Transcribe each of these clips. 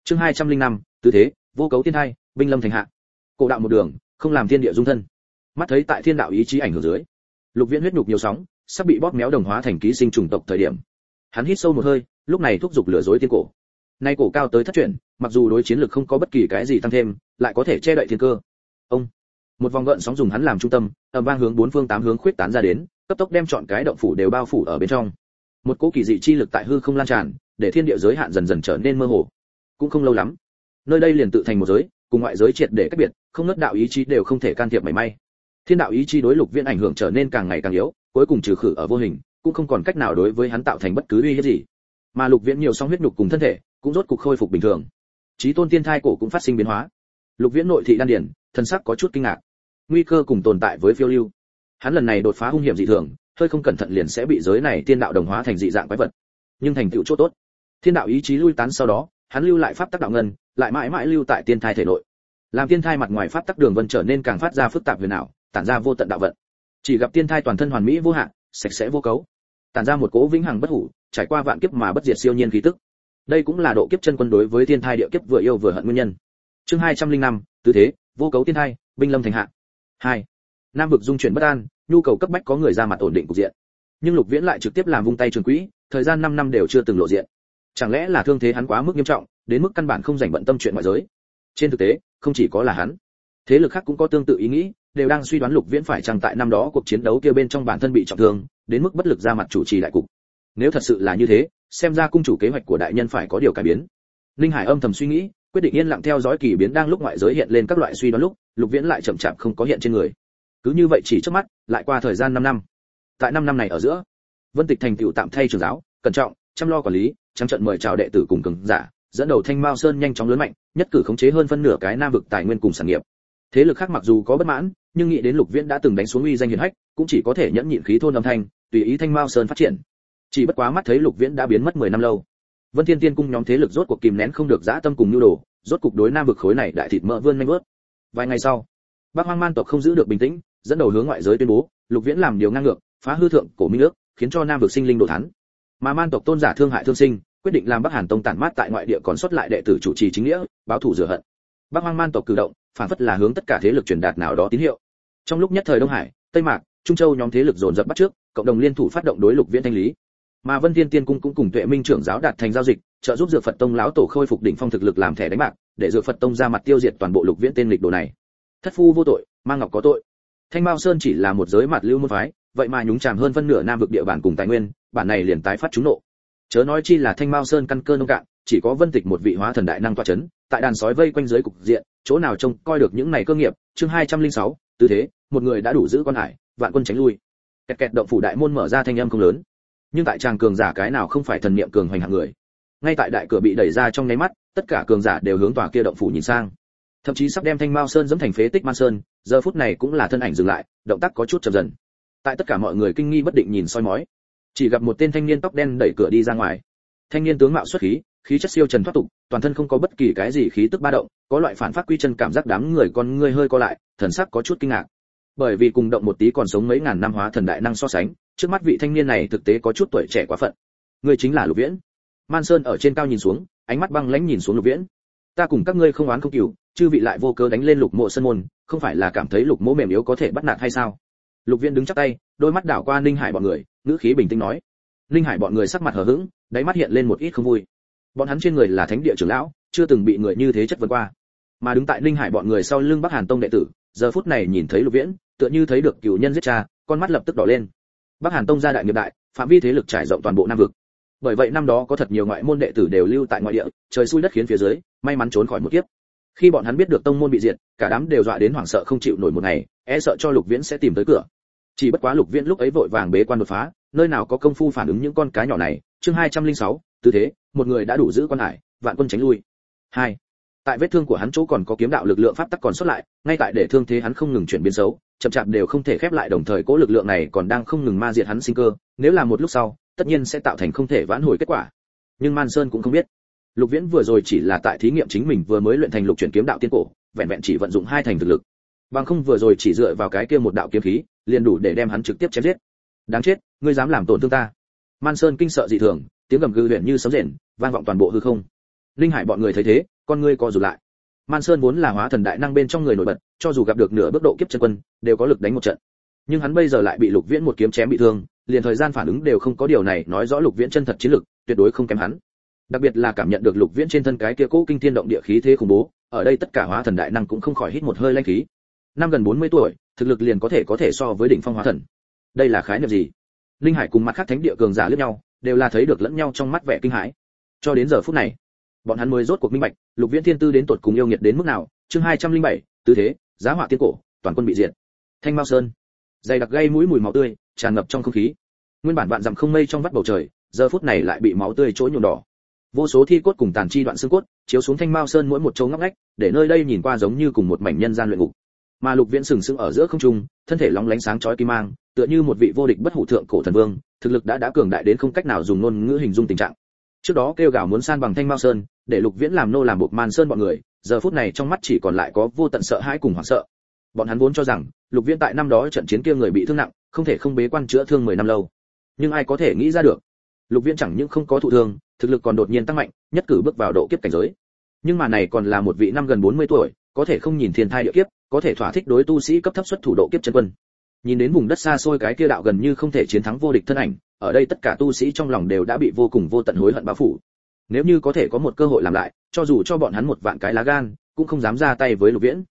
Chương 205, tứ thế, vô cấu thiên thai, binh lâm thành hạ. Cổ đạo một đường, không làm thiên địa dung thân. Mắt thấy tại thiên đạo ý chí ảnh hưởng dưới, Lục Viễn huyết nhục nhiều sóng, sắp bị bóp méo đồng hóa thành ký sinh trùng tộc thời điểm. Hắn hít sâu một hơi, lúc này thúc giục lửa dối tiên cổ. Nay cổ cao tới thất chuyển, mặc dù đối chiến lực không có bất kỳ cái gì tăng thêm, lại có thể che đậy thiên cơ. Ông, một vòng gợn sóng dùng hắn làm trung tâm, ầm vang hướng bốn phương tám hướng khuyết tán ra đến, cấp tốc đem trọn cái động phủ đều bao phủ ở bên trong. Một cỗ kỳ dị chi lực tại hư không lan tràn, để thiên địa giới hạn dần dần trở nên mơ hồ. Cũng không lâu lắm, nơi đây liền tự thành một giới, cùng ngoại giới triệt để cách biệt, không ngớt đạo ý chí đều không thể can thiệp mảy may. Thiên đạo ý chí đối Lục Viễn ảnh hưởng trở nên càng ngày càng yếu, cuối cùng trừ khử ở vô hình, cũng không còn cách nào đối với hắn tạo thành bất cứ uy hiếp gì. Mà Lục Viễn nhiều song huyết nhục cùng thân thể, cũng rốt cục khôi phục bình thường. Chí tôn tiên thai cổ cũng phát sinh biến hóa. Lục Viễn nội thị đan điển, thân sắc có chút kinh ngạc. Nguy cơ cùng tồn tại với phiêu lưu. Hắn lần này đột phá hung hiểm dị thường, hơi không cẩn thận liền sẽ bị giới này tiên đạo đồng hóa thành dị dạng quái vật. Nhưng thành tựu chỗ tốt, thiên đạo ý chí lui tán sau đó, hắn lưu lại pháp tắc đạo ngân, lại mãi mãi lưu tại tiên thai thể nội. Làm tiên thai mặt ngoài pháp tắc đường vân trở nên càng phát ra phức tạp huyền ảo, tản ra vô tận đạo vận. Chỉ gặp tiên thai toàn thân hoàn mỹ vô hạn, sạch sẽ vô cấu, tản ra một cỗ vĩnh hằng bất hủ, trải qua vạn kiếp mà bất diệt siêu nhiên khí tức. Đây cũng là độ kiếp chân quân đối với tiên thai địa kiếp vừa yêu vừa hận nguyên nhân. Chương 205, tứ thế, vô cấu tiên thai, binh lâm thành hạ. 2. Nam vực dung chuyển bất an, nhu cầu cấp bách có người ra mặt ổn định cục diện. Nhưng Lục Viễn lại trực tiếp làm vung tay trường quỹ, thời gian 5 năm đều chưa từng lộ diện. Chẳng lẽ là thương thế hắn quá mức nghiêm trọng, đến mức căn bản không rảnh bận tâm chuyện ngoại giới. Trên thực tế, không chỉ có là hắn, thế lực khác cũng có tương tự ý nghĩ, đều đang suy đoán Lục Viễn phải chăng tại năm đó cuộc chiến đấu kia bên trong bản thân bị trọng thương, đến mức bất lực ra mặt chủ trì đại cục. Nếu thật sự là như thế, xem ra cung chủ kế hoạch của đại nhân phải có điều cải biến. Linh Hải âm thầm suy nghĩ, quyết định yên lặng theo dõi kỳ biến đang lúc ngoại giới hiện lên các loại suy đoán lúc, Lục Viễn lại chậm chạp không có hiện trên người. Cứ như vậy chỉ trước mắt, lại qua thời gian 5 năm. Tại 5 năm này ở giữa, Vân Tịch thành tựu tạm thay trưởng giáo, cẩn trọng, chăm lo quản lý, trắng trận mời chào đệ tử cùng cường giả, dẫn đầu Thanh Mao Sơn nhanh chóng lớn mạnh, nhất cử khống chế hơn phân nửa cái Nam vực tài nguyên cùng sản nghiệp. Thế lực khác mặc dù có bất mãn, nhưng nghĩ đến Lục Viễn đã từng đánh xuống uy danh hiển hách, cũng chỉ có thể nhẫn nhịn khí thôn âm thanh, tùy ý Thanh Mao Sơn phát triển. Chỉ bất quá mắt thấy Lục Viễn đã biến mất 10 năm lâu. Vân Thiên Tiên cung nhóm thế lực rốt cuộc kìm nén không được dã tâm cùng nhu đồ, rốt cuộc đối Nam vực khối này đại thịt mỡ vươn nhanh vớt. Vài ngày sau, Bắc Hoang Man tộc không giữ được bình tĩnh, dẫn đầu hướng ngoại giới tuyên bố, Lục Viễn làm điều ngang ngược, phá hư thượng cổ minh ước, khiến cho Nam vực sinh linh đổ thán. Mà Man tộc tôn giả thương hại thương sinh, quyết định làm Bắc Hàn tông tản mát tại ngoại địa còn sót lại đệ tử chủ trì chính nghĩa, báo thù rửa hận. Bắc Hoang Man tộc cử động, phản phất là hướng tất cả thế lực truyền đạt nào đó tín hiệu. Trong lúc nhất thời Đông Hải, Tây Mạc, Trung Châu nhóm thế lực dồn dập bắt trước, cộng đồng liên thủ phát động đối Lục Viễn thanh lý. Mà Vân Thiên Tiên cung cũng cùng Tuệ Minh trưởng giáo đạt thành giao dịch, trợ giúp Dược Phật tông lão tổ khôi phục đỉnh phong thực lực làm thẻ đánh bạc, để Dược Phật tông ra mặt tiêu diệt toàn bộ Lục Viễn tên lịch đồ này. Thất phu vô tội, Mang Ngọc có tội. Thanh Mao Sơn chỉ là một giới mặt lưu môn phái, vậy mà nhúng chàm hơn phân nửa Nam vực địa bàn cùng tài nguyên, bản này liền tái phát trúng nộ. Chớ nói chi là Thanh Mao Sơn căn cơ nông cạn, chỉ có Vân Tịch một vị hóa thần đại năng tọa chấn, tại đàn sói vây quanh dưới cục diện, chỗ nào trông coi được những này cơ nghiệp. Chương 206, tứ thế, một người đã đủ giữ quan hải, vạn quân tránh lui. Kẹt kẹt động phủ đại môn mở ra thanh âm không lớn, nhưng tại tràng cường giả cái nào không phải thần niệm cường hoành hạng người. Ngay tại đại cửa bị đẩy ra trong nháy mắt, tất cả cường giả đều hướng tòa kia động phủ nhìn sang. Thậm chí sắp đem Thanh Mao Sơn dẫm thành phế tích Man Sơn, giờ phút này cũng là thân ảnh dừng lại, động tác có chút chậm dần. Tại tất cả mọi người kinh nghi bất định nhìn soi mói, chỉ gặp một tên thanh niên tóc đen đẩy cửa đi ra ngoài. Thanh niên tướng mạo xuất khí, khí chất siêu trần thoát tục, toàn thân không có bất kỳ cái gì khí tức ba động, có loại phản phát quy chân cảm giác đám người con ngươi hơi co lại, thần sắc có chút kinh ngạc. Bởi vì cùng động một tí còn sống mấy ngàn năm hóa thần đại năng so sánh, trước mắt vị thanh niên này thực tế có chút tuổi trẻ quá phận. Người chính là Lục Viễn. Man Sơn ở trên cao nhìn xuống, ánh mắt băng lãnh nhìn xuống Lục Viễn. Ta cùng các ngươi không oán không cừu, chư vị lại vô cớ đánh lên Lục Mộ Sơn môn, không phải là cảm thấy Lục Mộ mềm yếu có thể bắt nạt hay sao? Lục Viễn đứng chắp tay, đôi mắt đảo qua Ninh Hải bọn người, ngữ khí bình tĩnh nói. Ninh Hải bọn người sắc mặt hờ hững, đáy mắt hiện lên một ít không vui. Bọn hắn trên người là thánh địa trưởng lão, chưa từng bị người như thế chất vấn qua. Mà đứng tại Ninh Hải bọn người sau lưng Bắc Hàn tông đệ tử, giờ phút này nhìn thấy Lục Viễn, tựa như thấy được cửu nhân giết cha, con mắt lập tức đỏ lên. Bắc Hàn tông gia đại nghiệp đại, phạm vi thế lực trải rộng toàn bộ Nam vực. Bởi vậy năm đó có thật nhiều ngoại môn đệ tử đều lưu tại ngoại địa, trời xui đất khiến phía dưới, may mắn trốn khỏi một kiếp. Khi bọn hắn biết được tông môn bị diệt, cả đám đều dọa đến hoảng sợ không chịu nổi một ngày, e sợ cho Lục Viễn sẽ tìm tới cửa. Chỉ bất quá Lục Viễn lúc ấy vội vàng bế quan đột phá, nơi nào có công phu phản ứng những con cá nhỏ này. Chương 206, tứ thế, một người đã đủ giữ quan hải, vạn quân tránh lui. 2. Tại vết thương của hắn chỗ còn có kiếm đạo lực lượng pháp tắc còn xuất lại, ngay tại để thương thế hắn không ngừng chuyển biến xấu, chậm chạp đều không thể khép lại, đồng thời cố lực lượng này còn đang không ngừng ma diệt hắn sinh cơ, nếu là một lúc sau, tất nhiên sẽ tạo thành không thể vãn hồi kết quả. Nhưng Man Sơn cũng không biết, Lục Viễn vừa rồi chỉ là tại thí nghiệm chính mình vừa mới luyện thành lục chuyển kiếm đạo tiên cổ, vẹn vẹn chỉ vận dụng 2 thành thực lực. Bằng không vừa rồi chỉ dựa vào cái kia một đạo kiếm khí, liền đủ để đem hắn trực tiếp chém giết. Đáng chết, ngươi dám làm tổn thương ta! Man Sơn kinh sợ dị thường, tiếng gầm gừ huyền như sấm rền, vang vọng toàn bộ hư không. Linh Hải bọn người thấy thế, con ngươi co rụt lại. Man Sơn vốn là hóa thần đại năng bên trong người nổi bật, cho dù gặp được nửa bước độ kiếp chân quân, đều có lực đánh một trận. Nhưng hắn bây giờ lại bị Lục Viễn một kiếm chém bị thương, liền thời gian phản ứng đều không có, điều này nói rõ Lục Viễn chân thật chiến lực, tuyệt đối không kém hắn. Đặc biệt là cảm nhận được Lục Viễn trên thân cái kia cỗ kinh thiên động địa khí thế khủng bố, ở đây tất cả hóa thần đại năng cũng không khỏi hít một hơi lanh khí. Năm gần 40 tuổi, thực lực liền có thể so với đỉnh phong hóa thần. Đây là khái niệm gì? Linh Hải cùng mặt khác thánh địa cường giả liếc nhau, đều là thấy được lẫn nhau trong mắt vẻ kinh hãi. Cho đến giờ phút này, bọn hắn mới rốt cuộc minh bạch, Lục Viễn thiên tư đến tột cùng yêu nghiệt đến mức nào. Chương 207, tứ thế, giá họa tiên cổ, toàn quân bị diệt. Thanh Mao Sơn, dày đặc gây mũi mùi máu tươi tràn ngập trong không khí. Nguyên bản vạn dặm không mây trong vắt bầu trời, giờ phút này lại bị máu tươi chỗ nhuộm đỏ. Vô số thi cốt cùng tàn chi đoạn xương cốt chiếu xuống Thanh Mao Sơn mỗi một chỗ ngóc ngách, để nơi đây nhìn qua giống như cùng một mảnh nhân gian luyện ngục. Mà Lục Viễn sừng sững ở giữa không trung, thân thể lóng lánh sáng chói kim mang, tựa như một vị vô địch bất hủ thượng cổ thần vương, thực lực đã cường đại đến không cách nào dùng ngôn ngữ hình dung tình trạng. Trước đó kêu gào muốn san bằng Thanh Mao Sơn, để Lục Viễn làm nô làm buộc Man Sơn bọn người, giờ phút này trong mắt chỉ còn lại có vô tận sợ hãi cùng hoảng sợ. Bọn hắn vốn cho rằng Lục Viễn tại năm đó trận chiến kia người bị thương nặng, không thể không bế quan chữa thương 10 năm lâu. Nhưng ai có thể nghĩ ra được, Lục Viễn chẳng những không có thụ thương, thực lực còn đột nhiên tăng mạnh, nhất cử bước vào độ kiếp cảnh giới. Nhưng mà này còn là một vị năm gần 40 tuổi, có thể không nhìn thiên thai địa kiếp, có thể thỏa thích đối tu sĩ cấp thấp xuất thủ độ kiếp chân quân. Nhìn đến vùng đất xa xôi cái kia đạo gần như không thể chiến thắng vô địch thân ảnh, ở đây tất cả tu sĩ trong lòng đều đã bị vô cùng vô tận hối hận bao phủ. Nếu như có thể có một cơ hội làm lại, cho dù cho bọn hắn một vạn cái lá gan, cũng không dám ra tay với Lục Viễn.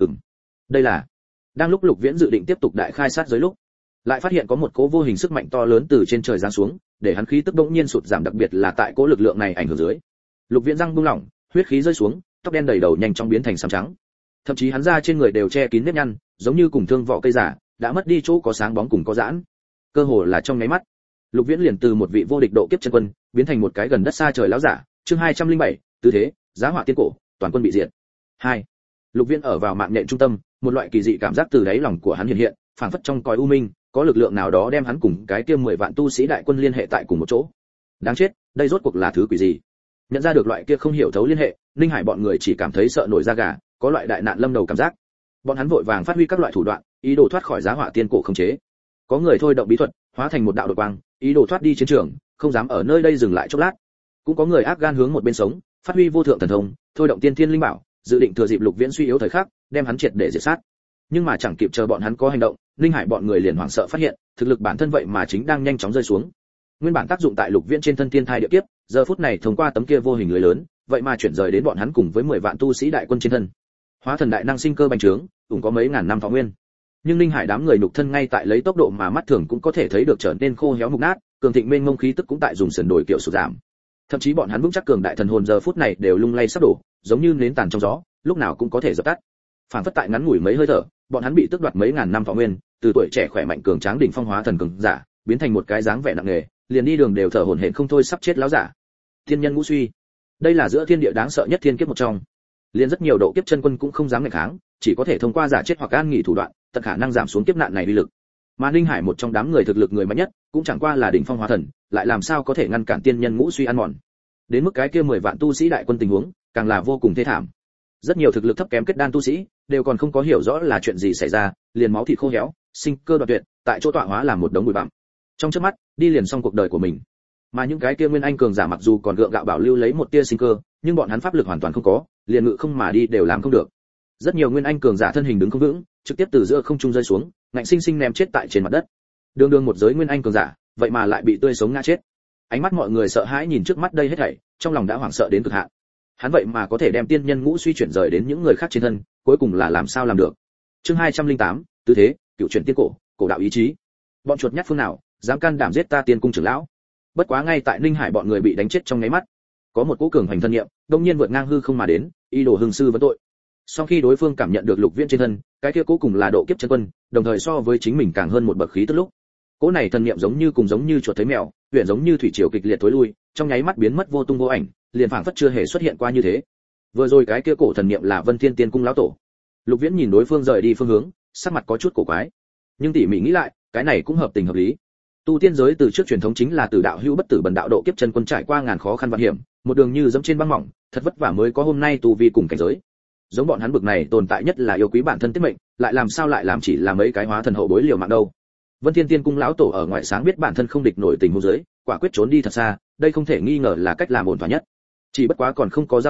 Đây là. Đang lúc Lục Viễn dự định tiếp tục đại khai sát giới lúc, lại phát hiện có một cỗ vô hình sức mạnh to lớn từ trên trời giáng xuống, để hắn khí tức bỗng nhiên sụt giảm, đặc biệt là tại cỗ lực lượng này ảnh hưởng dưới. Lục Viễn răng buông lỏng, huyết khí rơi xuống, tóc đen đầy đầu nhanh chóng biến thành xám trắng. Thậm chí hắn da trên người đều che kín nếp nhăn, giống như cùng thương vỏ cây giả, đã mất đi chỗ có sáng bóng cùng có giãn. Cơ hồ là trong nháy mắt, Lục Viễn liền từ một vị vô địch độ kiếp chân quân, biến thành một cái gần đất xa trời lão giả. Chương 207, tứ thế, giá họa tiên cổ, toàn quân bị diệt. 2. Lục Viễn ở vào mạng nhện trung tâm, một loại kỳ dị cảm giác từ đáy lòng của hắn hiện hiện, phảng phất trong cõi u minh, có lực lượng nào đó đem hắn cùng cái kia 10 vạn tu sĩ đại quân liên hệ tại cùng một chỗ. Đáng chết, đây rốt cuộc là thứ quỷ gì? Nhận ra được loại kia không hiểu thấu liên hệ, Ninh Hải bọn người chỉ cảm thấy sợ nổi da gà, có loại đại nạn lâm đầu cảm giác. Bọn hắn vội vàng phát huy các loại thủ đoạn, ý đồ thoát khỏi giá họa tiên cổ khống chế. Có người thôi động bí thuật, hóa thành một đạo đột quang, ý đồ thoát đi chiến trường, không dám ở nơi đây dừng lại chốc lát. Cũng có người ác gan hướng một bên sống, phát huy vô thượng thần thông, thôi động tiên thiên linh bảo, dự định thừa dịp Lục Viễn suy yếu thời khắc, đem hắn triệt để diệt sát. Nhưng mà chẳng kịp chờ bọn hắn có hành động, Ninh Hải bọn người liền hoảng sợ phát hiện, thực lực bản thân vậy mà chính đang nhanh chóng rơi xuống. Nguyên bản tác dụng tại Lục Viễn trên thân thiên thai địa kiếp, giờ phút này thông qua tấm kia vô hình lưới lớn, vậy mà chuyển rời đến bọn hắn cùng với 10 vạn tu sĩ đại quân trên thân. Hóa thần đại năng sinh cơ bành trướng, cũng có mấy ngàn năm thọ nguyên. Nhưng Ninh Hải đám người nhục thân ngay tại lấy tốc độ mà mắt thường cũng có thể thấy được trở nên khô héo mục nát, cường thịnh mênh mông khí tức cũng tại dùng sườn đổi kiểu sụt giảm. Thậm chí bọn hắn vững chắc cường đại thần hồn giờ phút này đều lung lay sắp đổ, giống như nến tàn trong gió, lúc nào cũng có thể dập tắt. Phản phất tại ngắn ngủi mấy hơi thở, bọn hắn bị tước đoạt mấy ngàn năm thọ nguyên, từ tuổi trẻ khỏe mạnh cường tráng đỉnh phong hóa thần cường giả, biến thành một cái dáng vẻ nặng nề, liền đi đường đều thở hổn hển không thôi sắp chết láo giả. Thiên nhân ngũ suy, đây là giữa thiên địa đáng sợ nhất thiên kiếp một trong. Liền rất nhiều độ kiếp chân quân cũng không dám nghịch kháng, chỉ có thể thông qua giả chết hoặc an nghỉ thủ đoạn, tận khả năng giảm xuống kiếp nạn này uy lực. Mà Ninh Hải một trong đám người thực lực người mạnh nhất, cũng chẳng qua là đỉnh phong hóa thần, lại làm sao có thể ngăn cản tiên nhân ngũ suy ăn mòn. Đến mức cái kia 10 vạn tu sĩ đại quân tình huống, càng là vô cùng thê thảm. Rất nhiều thực lực thấp kém kết đan tu sĩ, đều còn không có hiểu rõ là chuyện gì xảy ra, liền máu thịt khô héo, sinh cơ đoạn tuyệt, tại chỗ tọa hóa làm một đống bụi bặm. Trong chớp mắt, đi liền xong cuộc đời của mình. Mà những cái kia nguyên anh cường giả mặc dù còn gượng gạo bảo lưu lấy một tia sinh cơ, nhưng bọn hắn pháp lực hoàn toàn không có, liền ngự không mà đi đều làm không được. Rất nhiều nguyên anh cường giả thân hình đứng không vững, trực tiếp từ giữa không trung rơi xuống, ngạnh sinh sinh ném chết tại trên mặt đất. Đường đường một giới nguyên anh cường giả, vậy mà lại bị tươi sống ngã chết. Ánh mắt mọi người sợ hãi nhìn trước mắt đây hết thảy, trong lòng đã hoảng sợ đến cực hạn. Hắn vậy mà có thể đem tiên nhân ngũ suy chuyển rời đến những người khác trên thân, cuối cùng là làm sao làm được? Chương 208, tứ thế, cựu chuyển tiên cổ, cổ đạo ý chí. Bọn chuột nhắt phương nào, dám can đảm giết ta tiên cung trưởng lão? Bất quá ngay tại Ninh Hải bọn người bị đánh chết trong nháy mắt, có một cỗ cường hành thân niệm, đột nhiên vượt ngang hư không mà đến, ý đồ hưng sư vấn tội. Sau khi đối phương cảm nhận được Lục Viễn trên thân, cái kia cỗ cùng là độ kiếp chân quân, đồng thời so với chính mình càng hơn một bậc khí tức lúc. Cỗ này thân niệm giống như chuột thấy mèo, huyền giống như thủy triều kịch liệt tối lui, trong nháy mắt biến mất vô tung vô ảnh, liền phảng phất chưa hề xuất hiện qua như thế. Vừa rồi cái kia cổ thần niệm là Vân Thiên Tiên cung lão tổ. Lục Viễn nhìn đối phương rời đi phương hướng, sắc mặt có chút cổ quái. Nhưng tỉ mỉ nghĩ lại, cái này cũng hợp tình hợp lý. Tu tiên giới từ trước truyền thống chính là từ đạo hữu bất tử bần đạo độ kiếp chân quân trải qua ngàn khó khăn vạn hiểm, một đường như dẫm trên băng mỏng, thật vất vả mới có hôm nay tu vi cùng cảnh giới. Giống bọn hắn bực này tồn tại nhất là yêu quý bản thân tiết mệnh, lại làm sao lại làm chỉ là mấy cái hóa thần hậu bối liều mạng đâu. Vân Thiên Tiên cung lão tổ ở ngoại sáng biết bản thân không địch nổi tình huống dưới, quả quyết trốn đi thật xa, đây không thể nghi ngờ là cách làm ổn thỏa nhất. Chỉ bất quá còn không có giao thủ,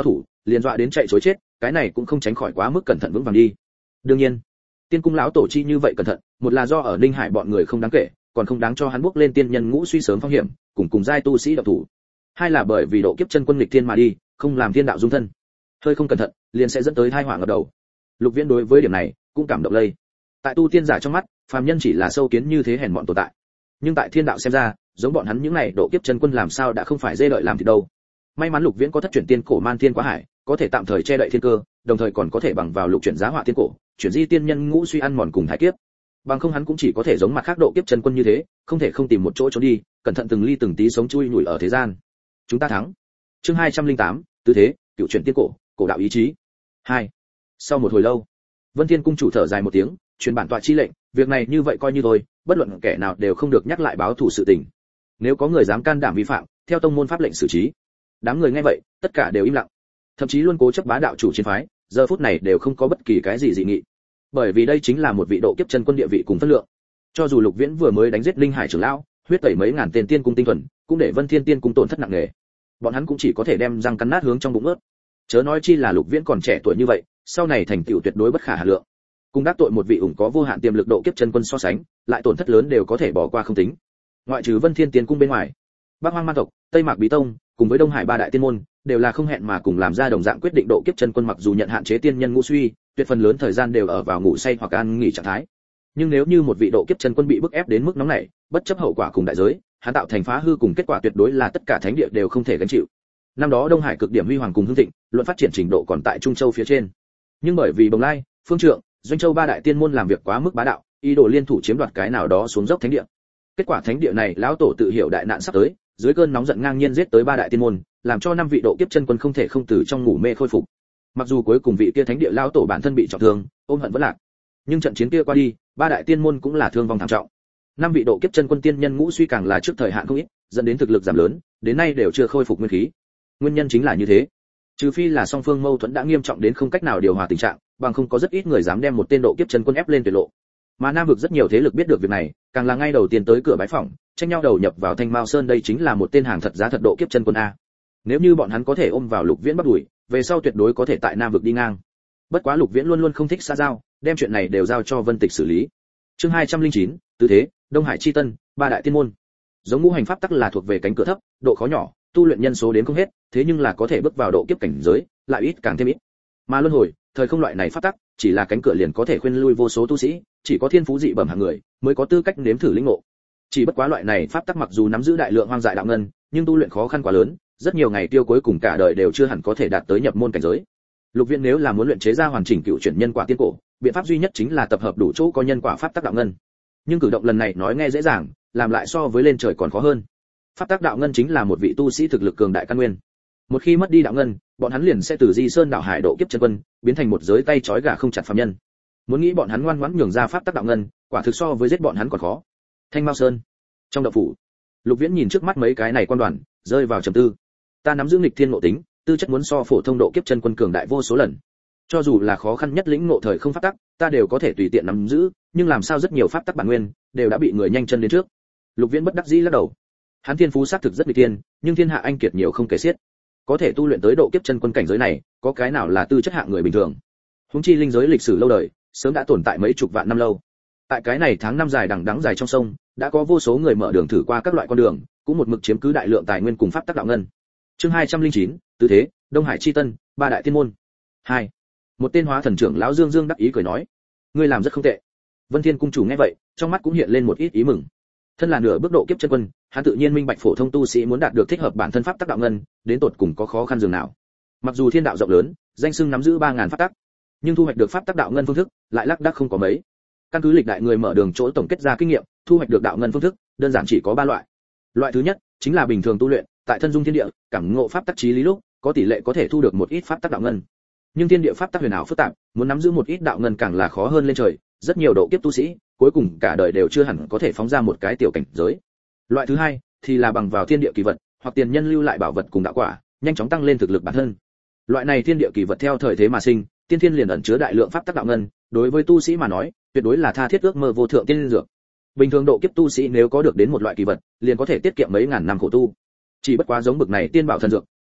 liền dọa đến chạy trối chết, cái này cũng không tránh khỏi quá mức cẩn thận vững vàng đi. Đương nhiên, tiên cung lão tổ chi như vậy cẩn thận, một là do ở Ninh Hải bọn người không đáng kể, còn không đáng cho hắn bước lên tiên nhân ngũ suy sớm phong hiểm, cùng giai tu sĩ độc thủ. Hai là bởi vì độ kiếp chân quân nghịch thiên mà đi, không làm thiên đạo dung thân. Hơi không cẩn thận, liền sẽ dẫn tới tai họa ngập đầu. Lục Viễn đối với điểm này cũng cảm động lây. Tại tu tiên giả trong mắt, phàm nhân chỉ là sâu kiến như thế hèn mọn tồn tại. Nhưng tại thiên đạo xem ra, giống bọn hắn những này độ kiếp chân quân làm sao đã không phải dê lợi làm thì đâu. May mắn Lục Viễn có thất chuyển tiên cổ man thiên quá hải, có thể tạm thời che đậy thiên cơ, đồng thời còn có thể bằng vào lục chuyển giá họa tiên cổ, chuyển di tiên nhân ngũ suy ăn mòn cùng thái kiếp. Bằng không hắn cũng chỉ có thể giống mặt khác độ kiếp chân quân như thế, không thể không tìm một chỗ trốn đi, cẩn thận từng ly từng tí sống chui nhủi ở thế gian. Chúng ta thắng. Chương 208, tứ thế, cựu chuyển tiên cổ, cổ đạo ý chí. 2. Sau một hồi lâu, Vân Thiên cung chủ thở dài một tiếng, truyền bản tọa chi lệnh, việc này như vậy coi như thôi, bất luận kẻ nào đều không được nhắc lại báo thù sự tình. Nếu có người dám can đảm vi phạm, theo tông môn pháp lệnh xử trí. Đám người nghe vậy, tất cả đều im lặng. Thậm chí luôn cố chấp bá đạo chủ chiến phái, giờ phút này đều không có bất kỳ cái gì dị nghị. Bởi vì đây chính là một vị độ kiếp chân quân địa vị cùng phân lượng. Cho dù Lục Viễn vừa mới đánh giết Linh Hải trưởng lão, huyết tẩy mấy ngàn tên tiên cung tinh thuần, cũng để Vân Thiên tiên cung tổn thất nặng nề. Bọn hắn cũng chỉ có thể đem răng cắn nát hướng trong bụng ướt. Chớ nói chi là Lục Viễn còn trẻ tuổi như vậy, sau này thành tựu tuyệt đối bất khả hà lượng. Cùng đắc tội một vị ủng có vô hạn tiềm lực độ kiếp chân quân so sánh, lại tổn thất lớn đều có thể bỏ qua không tính. Ngoại trừ Vân Thiên tiên cung bên ngoài, Bắc Hoang Man tộc, Tây Mạc Bí tông, cùng với Đông Hải ba đại tiên môn, đều là không hẹn mà cùng làm ra đồng dạng quyết định độ kiếp chân quân mặc dù nhận hạn chế tiên nhân ngũ suy, tuyệt phần lớn thời gian đều ở vào ngủ say hoặc an nghỉ trạng thái. Nhưng nếu như một vị độ kiếp chân quân bị bức ép đến mức nóng này, bất chấp hậu quả cùng đại giới, hắn tạo thành phá hư cùng kết quả tuyệt đối là tất cả thánh địa đều không thể gánh chịu. Năm đó Đông Hải cực điểm huy hoàng cùng hưng thịnh, luận phát triển trình độ còn tại Trung Châu phía trên. Nhưng bởi vì Bồng Lai, Phương Trượng, Doanh Châu ba đại tiên môn làm việc quá mức bá đạo, ý đồ liên thủ chiếm đoạt cái nào đó xuống dốc thánh địa. Kết quả thánh địa này lão tổ tự hiểu đại nạn sắp tới, dưới cơn nóng giận ngang nhiên giết tới ba đại tiên môn, làm cho năm vị độ kiếp chân quân không thể không từ trong ngủ mê khôi phục. Mặc dù cuối cùng vị kia thánh địa lão tổ bản thân bị trọng thương, ôm hận vẫn lạc, nhưng trận chiến kia qua đi, ba đại tiên môn cũng là thương vong thảm trọng. Năm vị độ kiếp chân quân tiên nhân ngũ suy càng là trước thời hạn không ít, dẫn đến thực lực giảm lớn, đến nay đều chưa khôi phục nguyên khí. Nguyên nhân chính là như thế. Trừ phi là song phương mâu thuẫn đã nghiêm trọng đến không cách nào điều hòa tình trạng, bằng không có rất ít người dám đem một tên độ kiếp chân quân ép lên tuyệt lộ. Mà Nam vực rất nhiều thế lực biết được việc này, càng là ngay đầu tiên tới cửa bái phỏng, tranh nhau đầu nhập vào Thanh Mao Sơn, đây chính là một tên hàng thật giá thật độ kiếp chân quân a. Nếu như bọn hắn có thể ôm vào Lục Viễn bắt đuổi, về sau tuyệt đối có thể tại Nam vực đi ngang. Bất quá Lục Viễn luôn luôn không thích xã giao, đem chuyện này đều giao cho Vân Tịch xử lý. Chương 209, tứ thế, Đông Hải chi tân, ba đại tiên môn. Giống ngũ hành pháp tắc là thuộc về cánh cửa thấp, độ khó nhỏ, tu luyện nhân số đến không hết, thế nhưng là có thể bước vào độ kiếp cảnh giới, lại ít càng thêm ít. Mà luân hồi, thời không loại này pháp tắc, chỉ là cánh cửa liền có thể khuyên lui vô số tu sĩ, chỉ có thiên phú dị bẩm hạng người mới có tư cách nếm thử lĩnh ngộ. Chỉ bất quá loại này pháp tắc mặc dù nắm giữ đại lượng hoang dại đạo ngân, nhưng tu luyện khó khăn quá lớn, rất nhiều ngày tiêu cuối cùng cả đời đều chưa hẳn có thể đạt tới nhập môn cảnh giới. Lục Viễn nếu là muốn luyện chế ra hoàn chỉnh cựu chuyển nhân quả tiên cổ, biện pháp duy nhất chính là tập hợp đủ chỗ có nhân quả pháp tắc đạo ngân. Nhưng cử động lần này nói nghe dễ dàng, làm lại so với lên trời còn khó hơn. Pháp tắc đạo ngân chính là một vị tu sĩ thực lực cường đại căn nguyên. Một khi mất đi đạo ngân, bọn hắn liền sẽ từ Di Sơn đảo hải độ kiếp chân quân, biến thành một giới tay trói gà không chặt phàm nhân. Muốn nghĩ bọn hắn ngoan ngoãn nhường ra pháp tắc đạo ngân, quả thực so với giết bọn hắn còn khó. Thanh Mao Sơn, trong động phủ, Lục Viễn nhìn trước mắt mấy cái này quan đoàn, rơi vào trầm tư. Ta nắm giữ nghịch thiên ngộ tính, tư chất muốn so phổ thông độ kiếp chân quân cường đại vô số lần. Cho dù là khó khăn nhất lĩnh ngộ thời không pháp tắc, ta đều có thể tùy tiện nắm giữ, nhưng làm sao rất nhiều pháp tắc bản nguyên đều đã bị người nhanh chân đến trước. Lục Viễn bất đắc dĩ lắc đầu. Hắn thiên phú xác thực rất nghịch thiên, nhưng thiên hạ anh kiệt nhiều không kể xiết. Có thể tu luyện tới độ kiếp chân quân cảnh giới này, có cái nào là tư chất hạng người bình thường. Huống chi linh giới lịch sử lâu đời, sớm đã tồn tại mấy chục vạn năm lâu. Tại cái này tháng năm dài đằng đẵng dài trong sông, đã có vô số người mở đường thử qua các loại con đường, cũng một mực chiếm cứ đại lượng tài nguyên cùng pháp tắc đạo ngân. Chương 209, tứ thế, Đông Hải chi tân, ba đại tiên môn. 2. Một tên hóa thần trưởng lão Dương Dương đắc ý cười nói: "Ngươi làm rất không tệ." Vân Thiên cung chủ nghe vậy, trong mắt cũng hiện lên một ít ý mừng. Thân là nửa bước độ kiếp chân quân, hắn tự nhiên minh bạch phổ thông tu sĩ muốn đạt được thích hợp bản thân pháp tắc đạo ngân, đến tột cùng có khó khăn dường nào. Mặc dù thiên đạo rộng lớn, danh xưng nắm giữ 3000 pháp tắc, nhưng thu hoạch được pháp tắc đạo ngân phương thức lại lác đác không có mấy. Căn cứ lịch đại người mở đường chỗ tổng kết ra kinh nghiệm, thu hoạch được đạo ngân phương thức đơn giản chỉ có 3 loại. Loại thứ nhất chính là bình thường tu luyện, tại thân dung thiên địa, cảm ngộ pháp tắc chí lý lúc, có tỷ lệ có thể thu được một ít pháp tắc đạo ngân. Nhưng thiên địa pháp tắc huyền ảo phức tạp, muốn nắm giữ một ít đạo ngân càng là khó hơn lên trời, rất nhiều độ kiếp tu sĩ, cuối cùng cả đời đều chưa hẳn có thể phóng ra một cái tiểu cảnh giới. Loại thứ hai thì là bằng vào thiên địa kỳ vật, hoặc tiền nhân lưu lại bảo vật cùng đạo quả, nhanh chóng tăng lên thực lực bản thân. Loại này thiên địa kỳ vật theo thời thế mà sinh, tiên thiên liền ẩn chứa đại lượng pháp tắc đạo ngân, đối với tu sĩ mà nói, tuyệt đối là tha thiết ước mơ vô thượng tiên dược. Bình thường độ kiếp tu sĩ nếu có được đến một loại kỳ vật, liền có thể tiết kiệm mấy ngàn năm khổ tu. Chỉ bất quá giống bực này tiên bảo thần dược,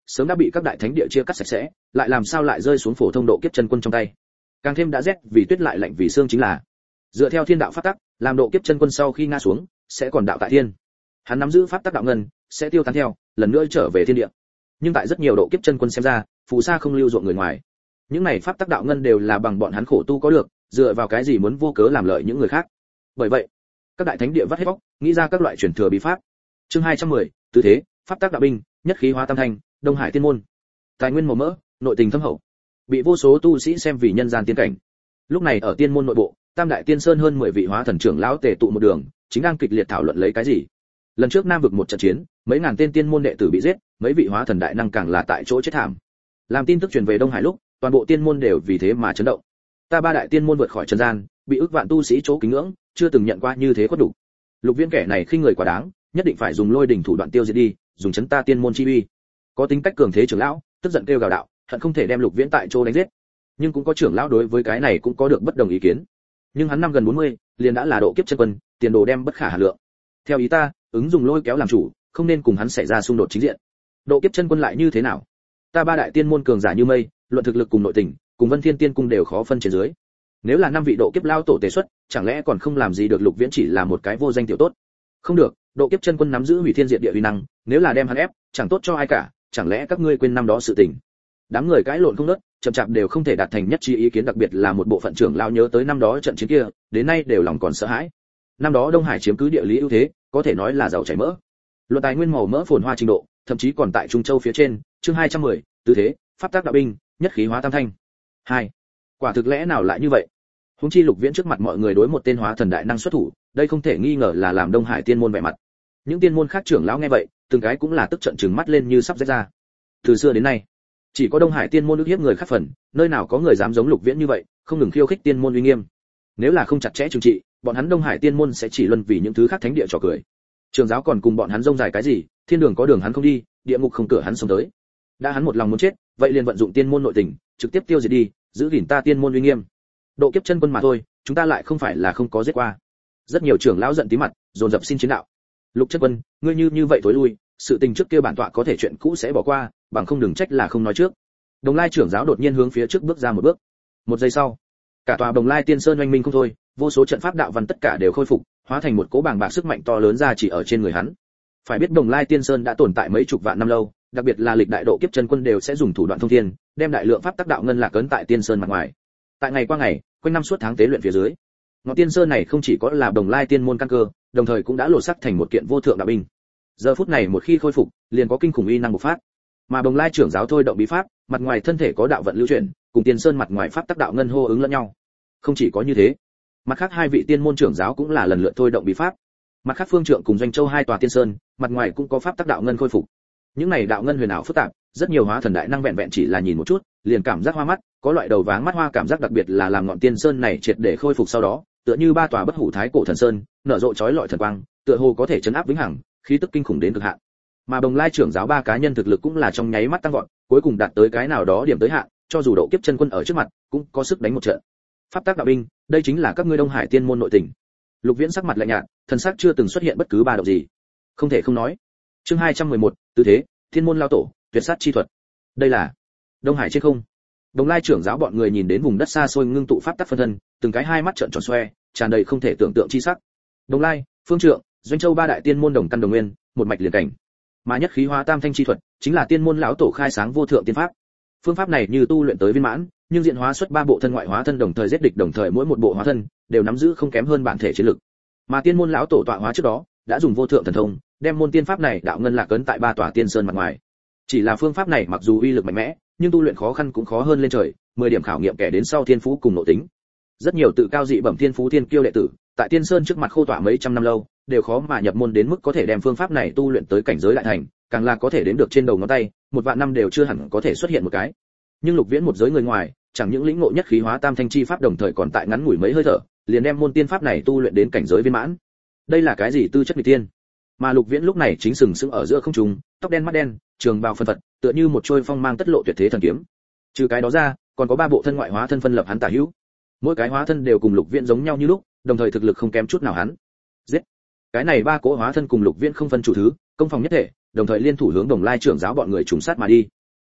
sớm đã bị các đại thánh địa chia cắt sạch sẽ, lại làm sao lại rơi xuống phổ thông độ kiếp chân quân trong tay. Càng thêm đã rét vì tuyết lại lạnh vì xương chính là, dựa theo thiên đạo pháp tắc, làm độ kiếp chân quân sau khi ngã xuống, sẽ còn đạo tại thiên. Hắn nắm giữ pháp tắc đạo ngân, sẽ tiêu tán theo, lần nữa trở về thiên địa. Nhưng tại rất nhiều độ kiếp chân quân xem ra, phù sa không lưu ruộng người ngoài. Những này pháp tắc đạo ngân đều là bằng bọn hắn khổ tu có được, dựa vào cái gì muốn vô cớ làm lợi những người khác. Bởi vậy, các đại thánh địa vắt hết óc, nghĩ ra các loại truyền thừa bí pháp. Chương 210, tứ thế, pháp tắc đạo binh, nhất khí hóa tam thanh, Đông Hải tiên môn. Tài nguyên màu mỡ, nội tình thâm hậu, bị vô số tu sĩ xem vì nhân gian tiên cảnh. Lúc này ở tiên môn nội bộ, Tam đại tiên sơn hơn 10 vị hóa thần trưởng lão tề tụ một đường, chính đang kịch liệt thảo luận lấy cái gì. Lần trước Nam vực một trận chiến, mấy ngàn tên tiên môn đệ tử bị giết, mấy vị hóa thần đại năng càng là tại chỗ chết thảm. Làm tin tức truyền về Đông Hải lúc, toàn bộ tiên môn đều vì thế mà chấn động. Ta ba đại tiên môn vượt khỏi trần gian, bị ức vạn tu sĩ chỗ kính ngưỡng, chưa từng nhận qua như thế khuất đủ. Lục Viễn kẻ này khinh người quá đáng, nhất định phải dùng lôi đỉnh thủ đoạn tiêu diệt đi, dùng chấn ta tiên môn chi uy. Có tính cách cường thế trưởng lão, tức giận kêu gào đạo, hận không thể đem Lục Viễn tại chỗ đánh giết. Nhưng cũng có trưởng lão đối với cái này cũng có được bất đồng ý kiến. Nhưng hắn năm gần 40, liền đã là độ kiếp chân quân, tiền đồ đem bất khả hà lượng. Theo ý ta, ứng dùng lôi kéo làm chủ, không nên cùng hắn xảy ra xung đột chính diện. Độ kiếp chân quân lại như thế nào? Ta ba đại tiên môn cường giả như mây, luận thực lực cùng nội tình, cùng Vân Thiên Tiên cung đều khó phân trên dưới. Nếu là năm vị độ kiếp lao tổ tế xuất, chẳng lẽ còn không làm gì được Lục Viễn chỉ là một cái vô danh tiểu tốt? Không được, độ kiếp chân quân nắm giữ hủy thiên diệt địa uy năng, nếu là đem hắn ép, chẳng tốt cho ai cả, chẳng lẽ các ngươi quên năm đó sự tình? Đám người cãi lộn không ngớt, chậm chạp đều không thể đạt thành nhất trí ý kiến, đặc biệt là một bộ phận trưởng lao nhớ tới năm đó trận chiến kia, đến nay đều lòng còn sợ hãi. Năm đó Đông Hải chiếm cứ địa lý ưu thế, có thể nói là giàu chảy mỡ. Luận tài nguyên màu mỡ phồn hoa trình độ, thậm chí còn tại Trung Châu phía trên, chương 210, tứ thế, pháp tắc đạo binh, nhất khí hóa tam thanh. 2. Quả thực lẽ nào lại như vậy? Huống chi Lục Viễn trước mặt mọi người đối một tên hóa thần đại năng xuất thủ, đây không thể nghi ngờ là làm Đông Hải tiên môn vẻ mặt. Những tiên môn khác trưởng lão nghe vậy, từng cái cũng là tức trận trừng mắt lên như sắp rách ra. Từ xưa đến nay, chỉ có Đông Hải tiên môn ức hiếp người khác phần, nơi nào có người dám giống Lục Viễn như vậy, không ngừng khiêu khích tiên môn uy nghiêm. Nếu là không chặt chẽ trừng trị, bọn hắn Đông Hải tiên môn sẽ chỉ luân vì những thứ khác thánh địa trò cười. Trường giáo còn cùng bọn hắn rông dài cái gì, thiên đường có đường hắn không đi, địa ngục không cửa hắn sống tới. Đã hắn một lòng muốn chết, vậy liền vận dụng tiên môn nội tình, trực tiếp tiêu diệt đi, giữ gìn ta tiên môn uy nghiêm. Độ kiếp chân quân mà thôi, chúng ta lại không phải là không có giết qua. Rất nhiều trưởng lão giận tí mặt, dồn dập xin chiến đạo. Lục chân quân, ngươi như vậy tối lui, sự tình trước kia bản tọa có thể chuyện cũ sẽ bỏ qua, bằng không đừng trách là không nói trước. Đồng Lai trưởng giáo đột nhiên hướng phía trước bước ra một bước. Một giây sau, cả tòa Đồng Lai Tiên Sơn oanh minh không thôi, vô số trận pháp đạo văn tất cả đều khôi phục, hóa thành một cỗ bàng bạc sức mạnh to lớn ra chỉ ở trên người hắn. Phải biết Đồng Lai Tiên Sơn đã tồn tại mấy chục vạn năm lâu, đặc biệt là lịch đại độ kiếp chân quân đều sẽ dùng thủ đoạn thông thiên, đem đại lượng pháp tắc đạo ngân lạc ấn tại Tiên Sơn mặt ngoài. Tại ngày qua ngày, quanh năm suốt tháng tế luyện phía dưới, ngọn Tiên Sơn này không chỉ có là Đồng Lai Tiên môn căn cơ, đồng thời cũng đã lột sắc thành một kiện vô thượng đạo binh. Giờ phút này một khi khôi phục, liền có kinh khủng uy năng bộc phát. Mà Đồng Lai trưởng giáo thôi động bí pháp, mặt ngoài thân thể có đạo vận lưu chuyển, cùng Tiên Sơn mặt ngoài pháp tắc đạo ngân hô ứng lẫn nhau. Không chỉ có như thế, mặt khác hai vị tiên môn trưởng giáo cũng là lần lượt thôi động bí pháp. Mặt khác Phương Trượng cùng Doanh Châu hai tòa Tiên Sơn, mặt ngoài cũng có pháp tắc đạo ngân khôi phục. Những này đạo ngân huyền ảo phức tạp, rất nhiều hóa thần đại năng vẹn vẹn chỉ là nhìn một chút, liền cảm giác hoa mắt, có loại đầu váng mắt hoa cảm giác, đặc biệt là làm ngọn Tiên Sơn này triệt để khôi phục sau đó, tựa như ba tòa bất hủ thái cổ thần sơn, nở rộ chói lọi thần quang, tựa hồ có thể chấn áp vĩnh hằng, khí tức kinh khủng đến cực hạn. Mà Đồng Lai trưởng giáo ba cá nhân thực lực cũng là trong nháy mắt tăng vọt, cuối cùng đạt tới cái nào đó điểm tới hạn, cho dù độ kiếp chân quân ở trước mặt, cũng có sức đánh một trận. Pháp tắc đạo binh, đây chính là các ngươi Đông Hải tiên môn nội tình. Lục Viễn sắc mặt lạnh nhạt, thần sắc chưa từng xuất hiện bất cứ ba động gì. Không thể không nói. Chương 211, tứ thế, thiên môn lao tổ, tuyệt sát chi thuật. Đây là Đông Hải trên không. Đồng Lai trưởng giáo bọn người nhìn đến vùng đất xa xôi ngưng tụ pháp tắc phân thân, từng cái hai mắt trợn tròn xoe, tràn đầy không thể tưởng tượng chi sắc. Đồng Lai, Phương Trượng, Doanh Châu ba đại tiên môn đồng căn đồng nguyên, một mạch liền cảnh. Mà nhất khí hóa tam thanh chi thuật, chính là tiên môn lão tổ khai sáng vô thượng tiên pháp. Phương pháp này như tu luyện tới viên mãn, nhưng diện hóa xuất ba bộ thân ngoại hóa thân đồng thời giết địch, đồng thời mỗi một bộ hóa thân đều nắm giữ không kém hơn bản thể chiến lực. Mà tiên môn lão tổ tọa hóa trước đó, đã dùng vô thượng thần thông, đem môn tiên pháp này đạo ngân lạc ấn tại ba tòa tiên sơn mặt ngoài. Chỉ là phương pháp này mặc dù uy lực mạnh mẽ, nhưng tu luyện khó khăn cũng khó hơn lên trời, 10 điểm khảo nghiệm kẻ đến sau thiên phú cùng nội tính. Rất nhiều tự cao dị bẩm thiên phú thiên kiêu đệ tử, tại tiên sơn trước mặt khô tỏa mấy trăm năm lâu, đều khó mà nhập môn đến mức có thể đem phương pháp này tu luyện tới cảnh giới đại thành, càng là có thể đến được trên đầu ngón tay, một vạn năm đều chưa hẳn có thể xuất hiện một cái. Nhưng Lục Viễn một giới người ngoài, chẳng những lĩnh ngộ nhất khí hóa tam thanh chi pháp, đồng thời còn tại ngắn ngủi mấy hơi thở, liền đem môn tiên pháp này tu luyện đến cảnh giới viên mãn. Đây là cái gì tư chất nghịch tiên? Mà Lục Viễn lúc này chính sừng sững ở giữa không trung, tóc đen mắt đen, trường bào phân phật, tựa như một trôi phong mang tất lộ tuyệt thế thần kiếm. Trừ cái đó ra, còn có ba bộ thân ngoại hóa thân phân lập hắn tả hữu. Mỗi cái hóa thân đều cùng Lục Viễn giống nhau như lúc, đồng thời thực lực không kém chút nào hắn. Giết! Cái này ba cỗ hóa thân cùng Lục Viễn không phân chủ thứ, công phòng nhất thể, đồng thời liên thủ hướng Đồng Lai trưởng giáo bọn người trùng sát mà đi.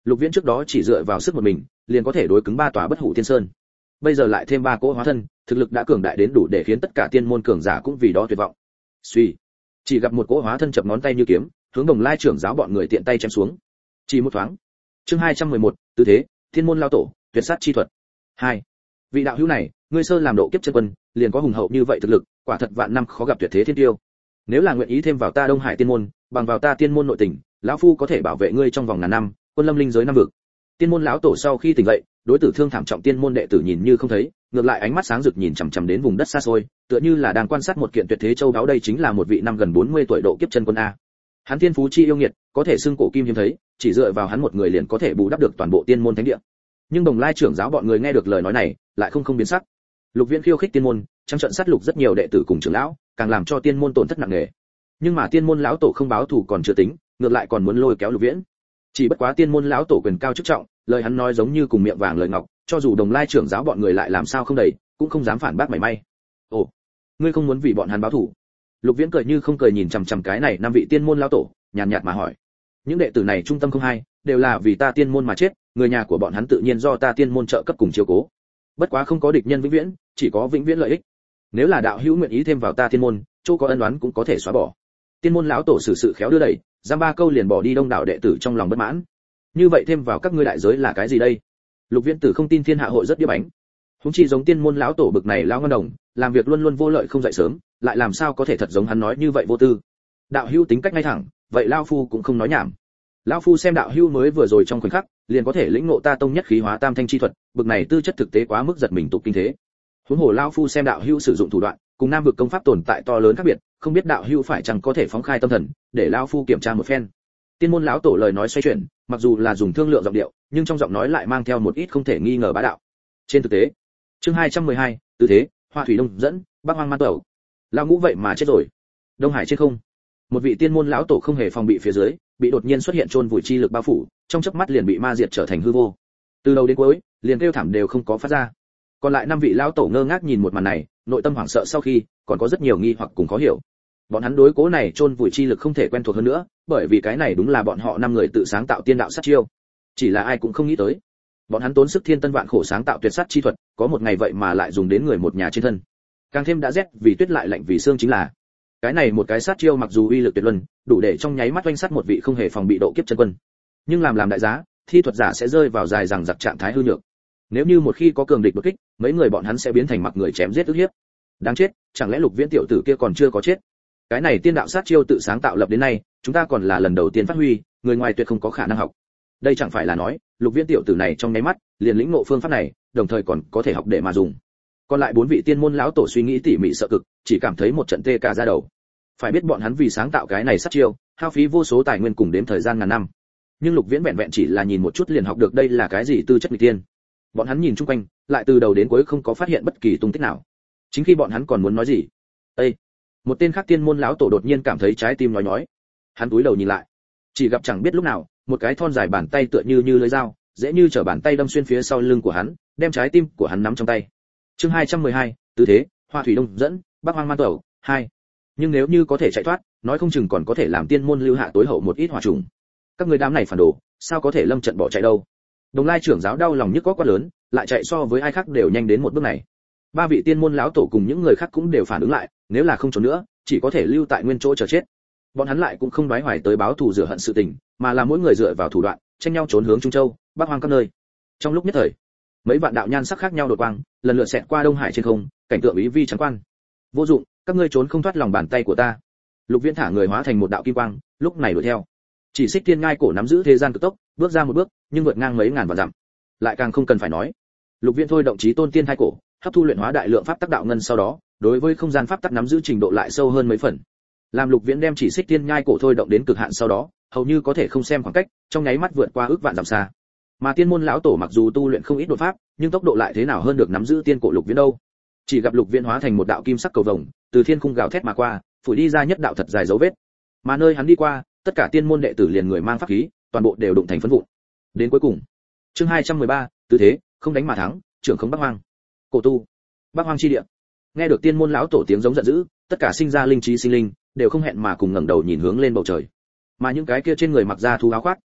Lục Viễn trước đó chỉ dựa vào sức một mình, liền có thể đối cứng 3 tòa bất hủ tiên sơn. Bây giờ lại thêm 3 cỗ hóa thân, thực lực đã cường đại đến đủ để khiến tất cả tiên môn cường giả cũng vì đó tuyệt vọng. Suy, chỉ gặp một cỗ hóa thân chập ngón tay như kiếm, hướng Đồng Lai trưởng giáo bọn người tiện tay chém xuống. Chỉ một thoáng. Chương 211, tư thế, Thiên môn lao tổ, tuyệt sát chi thuật. 2. Vị đạo hữu này, ngươi sơ làm độ kiếp chân quân, liền có hùng hậu như vậy thực lực, quả thật vạn năm khó gặp tuyệt thế thiên tiêu. Nếu là nguyện ý thêm vào ta Đông Hải tiên môn, bằng vào ta tiên môn nội tình, lão phu có thể bảo vệ ngươi trong vòng ngàn năm, quân lâm linh giới năm vực. Tiên môn lão tổ sau khi tỉnh dậy, đối tử thương thảm trọng tiên môn đệ tử nhìn như không thấy, ngược lại ánh mắt sáng rực nhìn chằm chằm đến vùng đất xa xôi, tựa như là đang quan sát một kiện tuyệt thế châu báu. Đây chính là một vị năm gần 40 tuổi độ kiếp chân quân a. Hắn thiên phú chi yêu nghiệt, có thể xưng cổ kim hiếm thấy, chỉ dựa vào hắn một người liền có thể bù đắp được toàn bộ tiên môn thánh địa. Nhưng Đồng Lai trưởng giáo bọn người nghe được lời nói này, lại không biến sắc. Lục Viễn khiêu khích tiên môn, trong trận sát lục rất nhiều đệ tử cùng trưởng lão, càng làm cho tiên môn tổn thất nặng nề. Nhưng mà tiên môn lão tổ không báo thù còn chưa tính, ngược lại còn muốn lôi kéo Lục Viễn. Chỉ bất quá tiên môn lão tổ quyền cao chức trọng, lời hắn nói giống như cùng miệng vàng lời ngọc, cho dù Đồng Lai trưởng giáo bọn người lại làm sao không đẩy, cũng không dám phản bác mảy may. Ồ, ngươi không muốn vì bọn hắn báo thù? Lục Viễn cười như không cười nhìn chằm chằm cái này 5 vị tiên môn lão tổ, nhàn nhạt mà hỏi. Những đệ tử này trung tâm không hai, đều là vì ta tiên môn mà chết, người nhà của bọn hắn tự nhiên do ta tiên môn trợ cấp cùng chiếu cố. Bất quá không có địch nhân vĩnh viễn, chỉ có vĩnh viễn lợi ích. Nếu là đạo hữu nguyện ý thêm vào ta tiên môn, chỗ có ân oán cũng có thể xóa bỏ. Tiên môn lão tổ xử sự khéo đưa đẩy, giam 3 câu liền bỏ đi đông đảo đệ tử trong lòng bất mãn. Như vậy thêm vào các ngươi đại giới là cái gì đây? Lục Viễn Tử không tin thiên hạ hội rất điếc bánh. Huống chi giống tiên môn lão tổ bực này lão ngân đồng, làm việc luôn luôn vô lợi không dậy sớm, lại làm sao có thể thật giống hắn nói như vậy vô tư. Đạo hữu tính cách ngay thẳng, vậy lão phu cũng không nói nhảm. Lão phu xem đạo hữu mới vừa rồi trong khoảnh khắc, liền có thể lĩnh ngộ ta tông nhất khí hóa tam thanh chi thuật, bực này tư chất thực tế quá mức giật mình tục kinh thế. Huống hồ lão phu xem đạo hữu sử dụng thủ đoạn, cùng nam vực công pháp tồn tại to lớn khác biệt, không biết đạo hữu phải chăng có thể phóng khai tâm thần, để lão phu kiểm tra một phen. Tiên môn lão tổ lời nói xoay chuyển, mặc dù là dùng thương lượng giọng điệu, nhưng trong giọng nói lại mang theo một ít không thể nghi ngờ bá đạo. Trên thực tế, chương 212, tư thế, Hoa thủy đông dẫn, Bắc Hoang man tẩu. Lão ngũ vậy mà chết rồi. Đông Hải trên không, một vị tiên môn lão tổ không hề phòng bị phía dưới, bị đột nhiên xuất hiện chôn vùi chi lực bao phủ, trong chớp mắt liền bị ma diệt trở thành hư vô. Từ đầu đến cuối, liền kêu thảm đều không có phát ra. Còn lại 5 vị lão tổ ngơ ngác nhìn một màn này, nội tâm hoảng sợ sau khi, còn có rất nhiều nghi hoặc cùng khó hiểu. Bọn hắn đối cố này chôn vùi chi lực không thể quen thuộc hơn nữa, bởi vì cái này đúng là bọn họ 5 người tự sáng tạo tiên đạo sát chiêu. Chỉ là ai cũng không nghĩ tới, bọn hắn tốn sức thiên tân vạn khổ sáng tạo tuyệt sát chi thuật, có một ngày vậy mà lại dùng đến người một nhà trên thân. Càng thêm đã rét vì tuyết lại lạnh vì xương chính là, cái này một cái sát chiêu mặc dù uy lực tuyệt luân, đủ để trong nháy mắt oanh sát một vị không hề phòng bị độ kiếp chân quân, nhưng làm đại giá, thi thuật giả sẽ rơi vào dài rằng giặc trạng thái hư nhược. Nếu như một khi có cường địch đột kích, mấy người bọn hắn sẽ biến thành mặc người chém giết ức hiếp. Đáng chết, chẳng lẽ Lục Viễn tiểu tử kia còn chưa có chết? Cái này tiên đạo sát chiêu tự sáng tạo lập đến nay, chúng ta còn là lần đầu tiên phát huy, người ngoài tuyệt không có khả năng học. Đây chẳng phải là nói, Lục Viễn tiểu tử này trong nháy mắt liền lĩnh ngộ phương pháp này, đồng thời còn có thể học để mà dùng. Còn lại 4 vị tiên môn lão tổ suy nghĩ tỉ mỉ sợ cực, chỉ cảm thấy một trận tê cả da đầu. Phải biết bọn hắn vì sáng tạo cái này sát chiêu, hao phí vô số tài nguyên cùng đếm thời gian ngàn năm. Nhưng Lục Viễn vẹn vẹn chỉ là nhìn một chút liền học được đây là cái gì tư chất nghịch tiên. Bọn hắn nhìn chung quanh, lại từ đầu đến cuối không có phát hiện bất kỳ tung tích nào. Chính khi bọn hắn còn muốn nói gì, Ê! Một tên khác tiên môn lão tổ đột nhiên cảm thấy trái tim nhói. Hắn cúi đầu nhìn lại, chỉ gặp chẳng biết lúc nào, một cái thon dài bàn tay tựa như lưỡi dao, dễ như trở bàn tay đâm xuyên phía sau lưng của hắn, đem trái tim của hắn nắm trong tay. Chương 212, tư thế, Hoa thủy đông dẫn, Bắc Hoang man tẩu 2. Nhưng nếu như có thể chạy thoát, nói không chừng còn có thể làm tiên môn lưu hạ tối hậu một ít hỏa trùng. Các người đám này phản đồ, sao có thể lâm trận bỏ chạy đâu? Đồng Lai trưởng giáo đau lòng nhức có quá lớn, lại chạy so với ai khác đều nhanh đến một bước này. 3 vị tiên môn lão tổ cùng những người khác cũng đều phản ứng lại, nếu là không trốn nữa, chỉ có thể lưu tại nguyên chỗ chờ chết. Bọn hắn lại cũng không đoái hoài tới báo thù rửa hận sự tình, mà là mỗi người dựa vào thủ đoạn, tranh nhau trốn hướng Trung Châu, Bắc Hoang các nơi. Trong lúc nhất thời, mấy vạn đạo nhan sắc khác nhau đột quang, lần lượt xẹt qua Đông Hải trên không, cảnh tượng ý vi trắng quan. Vô dụng, các ngươi trốn không thoát lòng bàn tay của ta. Lục Viễn thả người hóa thành một đạo kim quang, lúc này đuổi theo. Chỉ Xích Tiên Ngai cổ nắm giữ thế gian cực tốc, bước ra một bước, nhưng vượt ngang mấy ngàn vạn dặm. Lại càng không cần phải nói. Lục Viễn thôi động chí tôn tiên thai cổ, hấp thu luyện hóa đại lượng pháp tắc đạo ngân sau đó, đối với không gian pháp tắc nắm giữ trình độ lại sâu hơn mấy phần. Làm Lục Viễn đem chỉ Xích Tiên Nhai cổ thôi động đến cực hạn sau đó, hầu như có thể không xem khoảng cách, trong nháy mắt vượt qua ước vạn dặm xa. Mà tiên môn lão tổ mặc dù tu luyện không ít đột pháp, nhưng tốc độ lại thế nào hơn được nắm giữ tiên cổ Lục Viễn đâu. Chỉ gặp Lục Viễn hóa thành một đạo kim sắc cầu vồng, từ thiên khung gào thét mà qua, phủi đi ra nhất đạo thật dài dấu vết. Mà nơi hắn đi qua, tất cả tiên môn đệ tử liền người mang pháp khí, toàn bộ đều đụng thành phấn vụn. Đến cuối cùng, chương 213, tư thế, không đánh mà thắng, trưởng không Bắc Hoang. Cổ tu, Bắc Hoang chi địa. Nghe được tiên môn lão tổ tiếng giống giận dữ, tất cả sinh ra linh trí sinh linh đều không hẹn mà cùng ngẩng đầu nhìn hướng lên bầu trời. Mà những cái kia trên người mặc da thú áo khoác,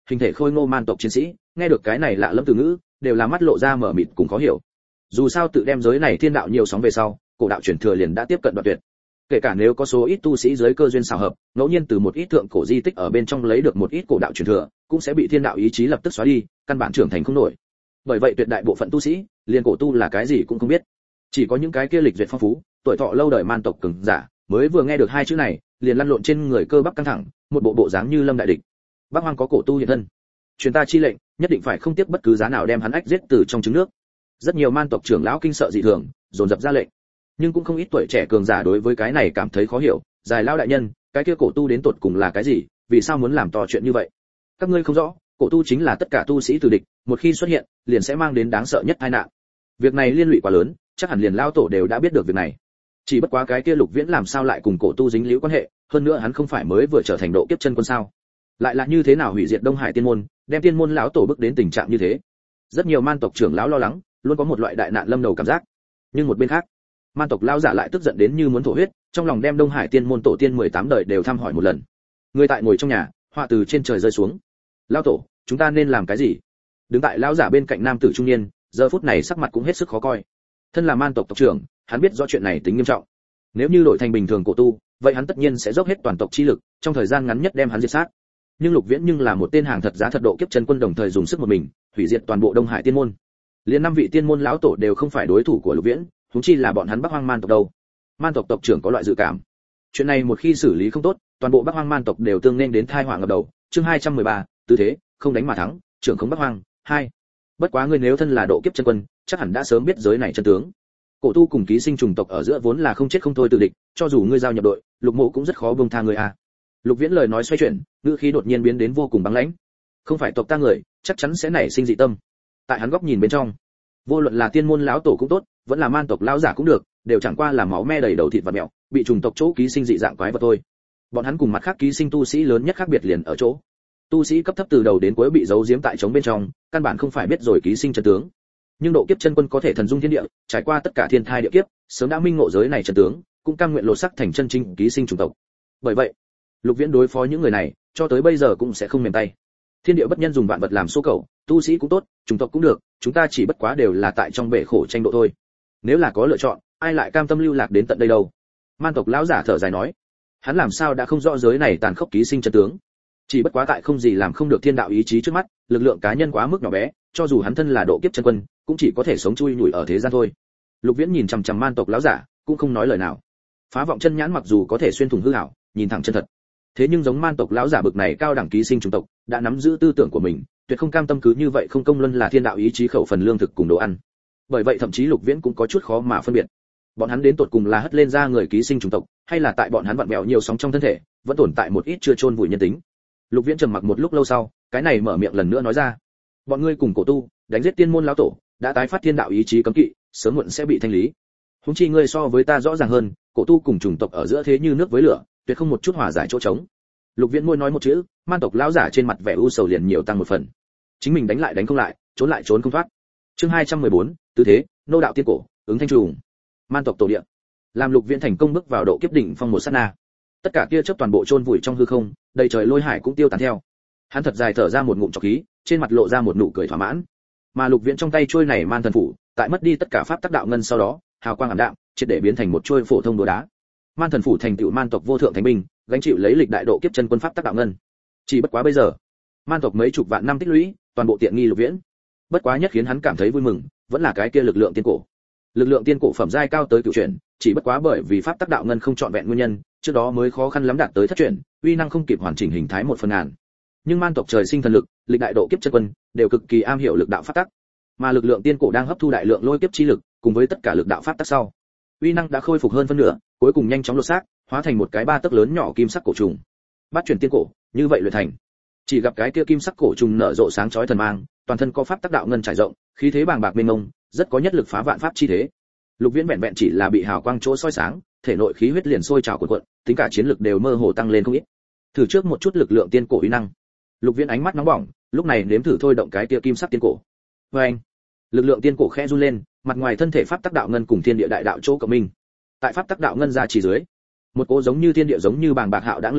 hình thể khôi ngô man tộc chiến sĩ, nghe được cái này lạ lẫm từ ngữ, đều là mắt lộ ra mở mịt cùng khó hiểu. Dù sao tự đem giới này thiên đạo nhiều sóng về sau, cổ đạo truyền thừa liền đã tiếp cận đoạn tuyệt. Kể cả nếu có số ít tu sĩ dưới cơ duyên xào hợp, ngẫu nhiên từ một ít thượng cổ di tích ở bên trong lấy được một ít cổ đạo truyền thừa, cũng sẽ bị thiên đạo ý chí lập tức xóa đi, căn bản trưởng thành không nổi. Bởi vậy tuyệt đại bộ phận tu sĩ, liền cổ tu là cái gì cũng không biết. Chỉ có những cái kia lịch duyệt phong phú, tuổi thọ lâu đời man tộc cường giả, mới vừa nghe được hai chữ này, liền lăn lộn trên người cơ bắp căng thẳng, một bộ bộ dáng như lâm đại địch. Bắc Hoang có cổ tu hiện thân, truyền ta chi lệnh, nhất định phải không tiếc bất cứ giá nào đem hắn ách giết từ trong trứng nước. Rất nhiều man tộc trưởng lão kinh sợ dị thường, dồn dập ra lệnh. Nhưng cũng không ít tuổi trẻ cường giả đối với cái này cảm thấy khó hiểu, dài lão đại nhân, cái kia cổ tu đến tột cùng là cái gì, vì sao muốn làm to chuyện như vậy? Các ngươi không rõ, cổ tu chính là tất cả tu sĩ từ địch, một khi xuất hiện, liền sẽ mang đến đáng sợ nhất tai nạn. Việc này liên lụy quá lớn, chắc hẳn liền lão tổ đều đã biết được việc này. Chỉ bất quá cái kia Lục Viễn làm sao lại cùng cổ tu dính líu quan hệ, hơn nữa hắn không phải mới vừa trở thành độ kiếp chân quân sao? Lại là như thế nào hủy diệt Đông Hải Tiên môn, đem Tiên môn lão tổ bước đến tình trạng như thế? Rất nhiều man tộc trưởng lão lo lắng, luôn có một loại đại nạn lâm đầu cảm giác. Nhưng một bên khác, man tộc lão giả lại tức giận đến như muốn thổ huyết, trong lòng đem Đông Hải Tiên môn tổ tiên 18 đời đều thăm hỏi một lần. Người tại ngồi trong nhà, họa từ trên trời rơi xuống. Lão tổ, chúng ta nên làm cái gì? Đứng tại lão giả bên cạnh nam tử trung niên, giờ phút này sắc mặt cũng hết sức khó coi. Thân là man tộc tộc trưởng, hắn biết rõ chuyện này tính nghiêm trọng. Nếu như đổi thành bình thường cổ tu, vậy hắn tất nhiên sẽ dốc hết toàn tộc chi lực, trong thời gian ngắn nhất đem hắn diệt sát. Nhưng Lục Viễn nhưng là một tên hàng thật giá thật độ kiếp chân quân, đồng thời dùng sức một mình, hủy diệt toàn bộ Đông Hải Tiên môn. Liên 5 vị tiên môn lão tổ đều không phải đối thủ của Lục Viễn, huống chi là bọn hắn Bắc Hoang man tộc đâu. Man tộc tộc trưởng có loại dự cảm, chuyện này một khi xử lý không tốt, toàn bộ Bắc Hoang man tộc đều tương nên đến tai họa ngập đầu. Chương 213, tứ thế, không đánh mà thắng, trưởng không Bắc Hoang 2. Bất quá ngươi nếu thân là độ kiếp chân quân, chắc hẳn đã sớm biết giới này chân tướng. Cổ tu cùng ký sinh trùng tộc ở giữa vốn là không chết không thôi tự địch, cho dù ngươi giao nhập đội, Lục Mộ cũng rất khó buông tha ngươi a. Lục Viễn lời nói xoay chuyển, ngữ khí đột nhiên biến đến vô cùng băng lãnh. Không phải tộc ta người, chắc chắn sẽ nảy sinh dị tâm. Tại hắn góc nhìn bên trong, vô luận là tiên môn lão tổ cũng tốt, vẫn là man tộc lão giả cũng được, đều chẳng qua là máu me đầy đầu thịt và mẹo, bị trùng tộc chỗ ký sinh dị dạng quái vật thôi. Bọn hắn cùng mặt khác ký sinh tu sĩ lớn nhất khác biệt liền ở chỗ, tu sĩ cấp thấp từ đầu đến cuối bị giấu giếm tại trống bên trong, căn bản không phải biết rồi ký sinh chân tướng. Nhưng độ kiếp chân quân có thể thần dung thiên địa, trải qua tất cả thiên thai địa kiếp, sớm đã minh ngộ giới này chân tướng, cũng cam nguyện lột xác thành chân chính ký sinh chủng tộc. Bởi vậy, Lục Viễn đối phó những người này, cho tới bây giờ cũng sẽ không mềm tay. Thiên địa bất nhân dùng vạn vật làm số cầu, tu sĩ cũng tốt, chủng tộc cũng được, chúng ta chỉ bất quá đều là tại trong bể khổ tranh độ thôi. Nếu là có lựa chọn, ai lại cam tâm lưu lạc đến tận đây đâu? Man tộc lão giả thở dài nói, hắn làm sao đã không rõ giới này tàn khốc ký sinh chân tướng. Chỉ bất quá tại không gì làm không được thiên đạo ý chí trước mắt, lực lượng cá nhân quá mức nhỏ bé, cho dù hắn thân là độ kiếp chân quân, cũng chỉ có thể sống chui nhủi ở thế gian thôi. Lục Viễn nhìn chằm chằm man tộc lão giả, cũng không nói lời nào. Phá vọng chân nhãn mặc dù có thể xuyên thủng hư ảo, nhìn thẳng chân thật, thế nhưng giống man tộc lão giả bực này cao đẳng ký sinh chủng tộc, đã nắm giữ tư tưởng của mình, tuyệt không cam tâm cứ như vậy không công luân là thiên đạo ý chí khẩu phần lương thực cùng đồ ăn. Bởi vậy thậm chí Lục Viễn cũng có chút khó mà phân biệt, bọn hắn đến tột cùng là hất lên ra người ký sinh chủng tộc, hay là tại bọn hắn vặn vẹo nhiều sóng trong thân thể, vẫn tồn tại một ít chưa chôn vùi nhân tính. Lục Viễn trầm mặc một lúc lâu sau, cái này mở miệng lần nữa nói ra, bọn ngươi cùng cổ tu đánh giết tiên môn lão tổ, đã tái phát thiên đạo ý chí cấm kỵ, sớm muộn sẽ bị thanh lý. Huống chi ngươi so với ta rõ ràng hơn, cổ tu cùng chủng tộc ở giữa thế như nước với lửa, tuyệt không một chút hòa giải chỗ trống. Lục Viễn môi nói một chữ, man tộc lão giả trên mặt vẻ u sầu liền nhiều tăng một phần. Chính mình đánh lại đánh không lại, trốn lại trốn không thoát. Chương 214, tứ thế, nô đạo tiên cổ, ứng thanh trùng. Man tộc tổ địa. Làm Lục Viễn thành công bước vào độ kiếp đỉnh phong một sát na, tất cả kia chớp toàn bộ chôn vùi trong hư không, đầy trời lôi hải cũng tiêu tán theo. Hắn thật dài thở ra một ngụm trọc khí, trên mặt lộ ra một nụ cười thỏa mãn. Mà Lục Viễn trong tay chuôi này man thần phủ, tại mất đi tất cả pháp tắc đạo ngân sau đó, hào quang ảm đạm, triệt để biến thành một chuôi phổ thông đồ đá. Man thần phủ thành tựu man tộc vô thượng thánh binh, gánh chịu lấy lịch đại độ kiếp chân quân pháp tắc đạo ngân. Chỉ bất quá bây giờ, man tộc mấy chục vạn năm tích lũy, toàn bộ tiện nghi Lục Viễn. Bất quá nhất khiến hắn cảm thấy vui mừng, vẫn là cái kia lực lượng tiên cổ. Lực lượng tiên cổ phẩm giai cao tới cửu chuyển, chỉ bất quá bởi vì pháp tắc đạo ngân không trọn vẹn nguyên nhân, trước đó mới khó khăn lắm đạt tới thất chuyển, uy năng không kịp hoàn chỉnh hình thái 1/1000. Nhưng man tộc trời sinh thần lực, lịch đại độ kiếp chân quân đều cực kỳ am hiểu lực đạo pháp tắc, mà lực lượng tiên cổ đang hấp thu đại lượng lôi kiếp chi lực, cùng với tất cả lực đạo pháp tắc sau, uy năng đã khôi phục hơn phân nửa, cuối cùng nhanh chóng lột xác, hóa thành một cái 3 tấc lớn nhỏ kim sắc cổ trùng. Bát chuyển tiên cổ, như vậy luyện thành. Chỉ gặp cái kia kim sắc cổ trùng nở rộ sáng chói thần mang, toàn thân có pháp tắc đạo ngân trải rộng, khí thế bàng bạc mênh mông, rất có nhất lực phá vạn pháp chi thế. Lục Viễn vẹn vẹn chỉ là bị hào quang chỗ soi sáng, thể nội khí huyết liền sôi trào cuộn cuộn, tính cả chiến lực đều mơ hồ tăng lên không ít. Thử trước một chút lực lượng tiên cổ uy năng. Lục Viễn ánh mắt nóng bỏng, lúc này nếm thử thôi động cái tia kim sắc tiên cổ. Oeng! Lực lượng tiên cổ khẽ run lên, mặt ngoài thân thể pháp tắc đạo ngân cùng thiên địa đại đạo chỗ cộng minh. Tại pháp tắc đạo ngân ra chỉ dưới, một cỗ giống như thiên địa giống như bàng bạc hạo đãng lực lượng,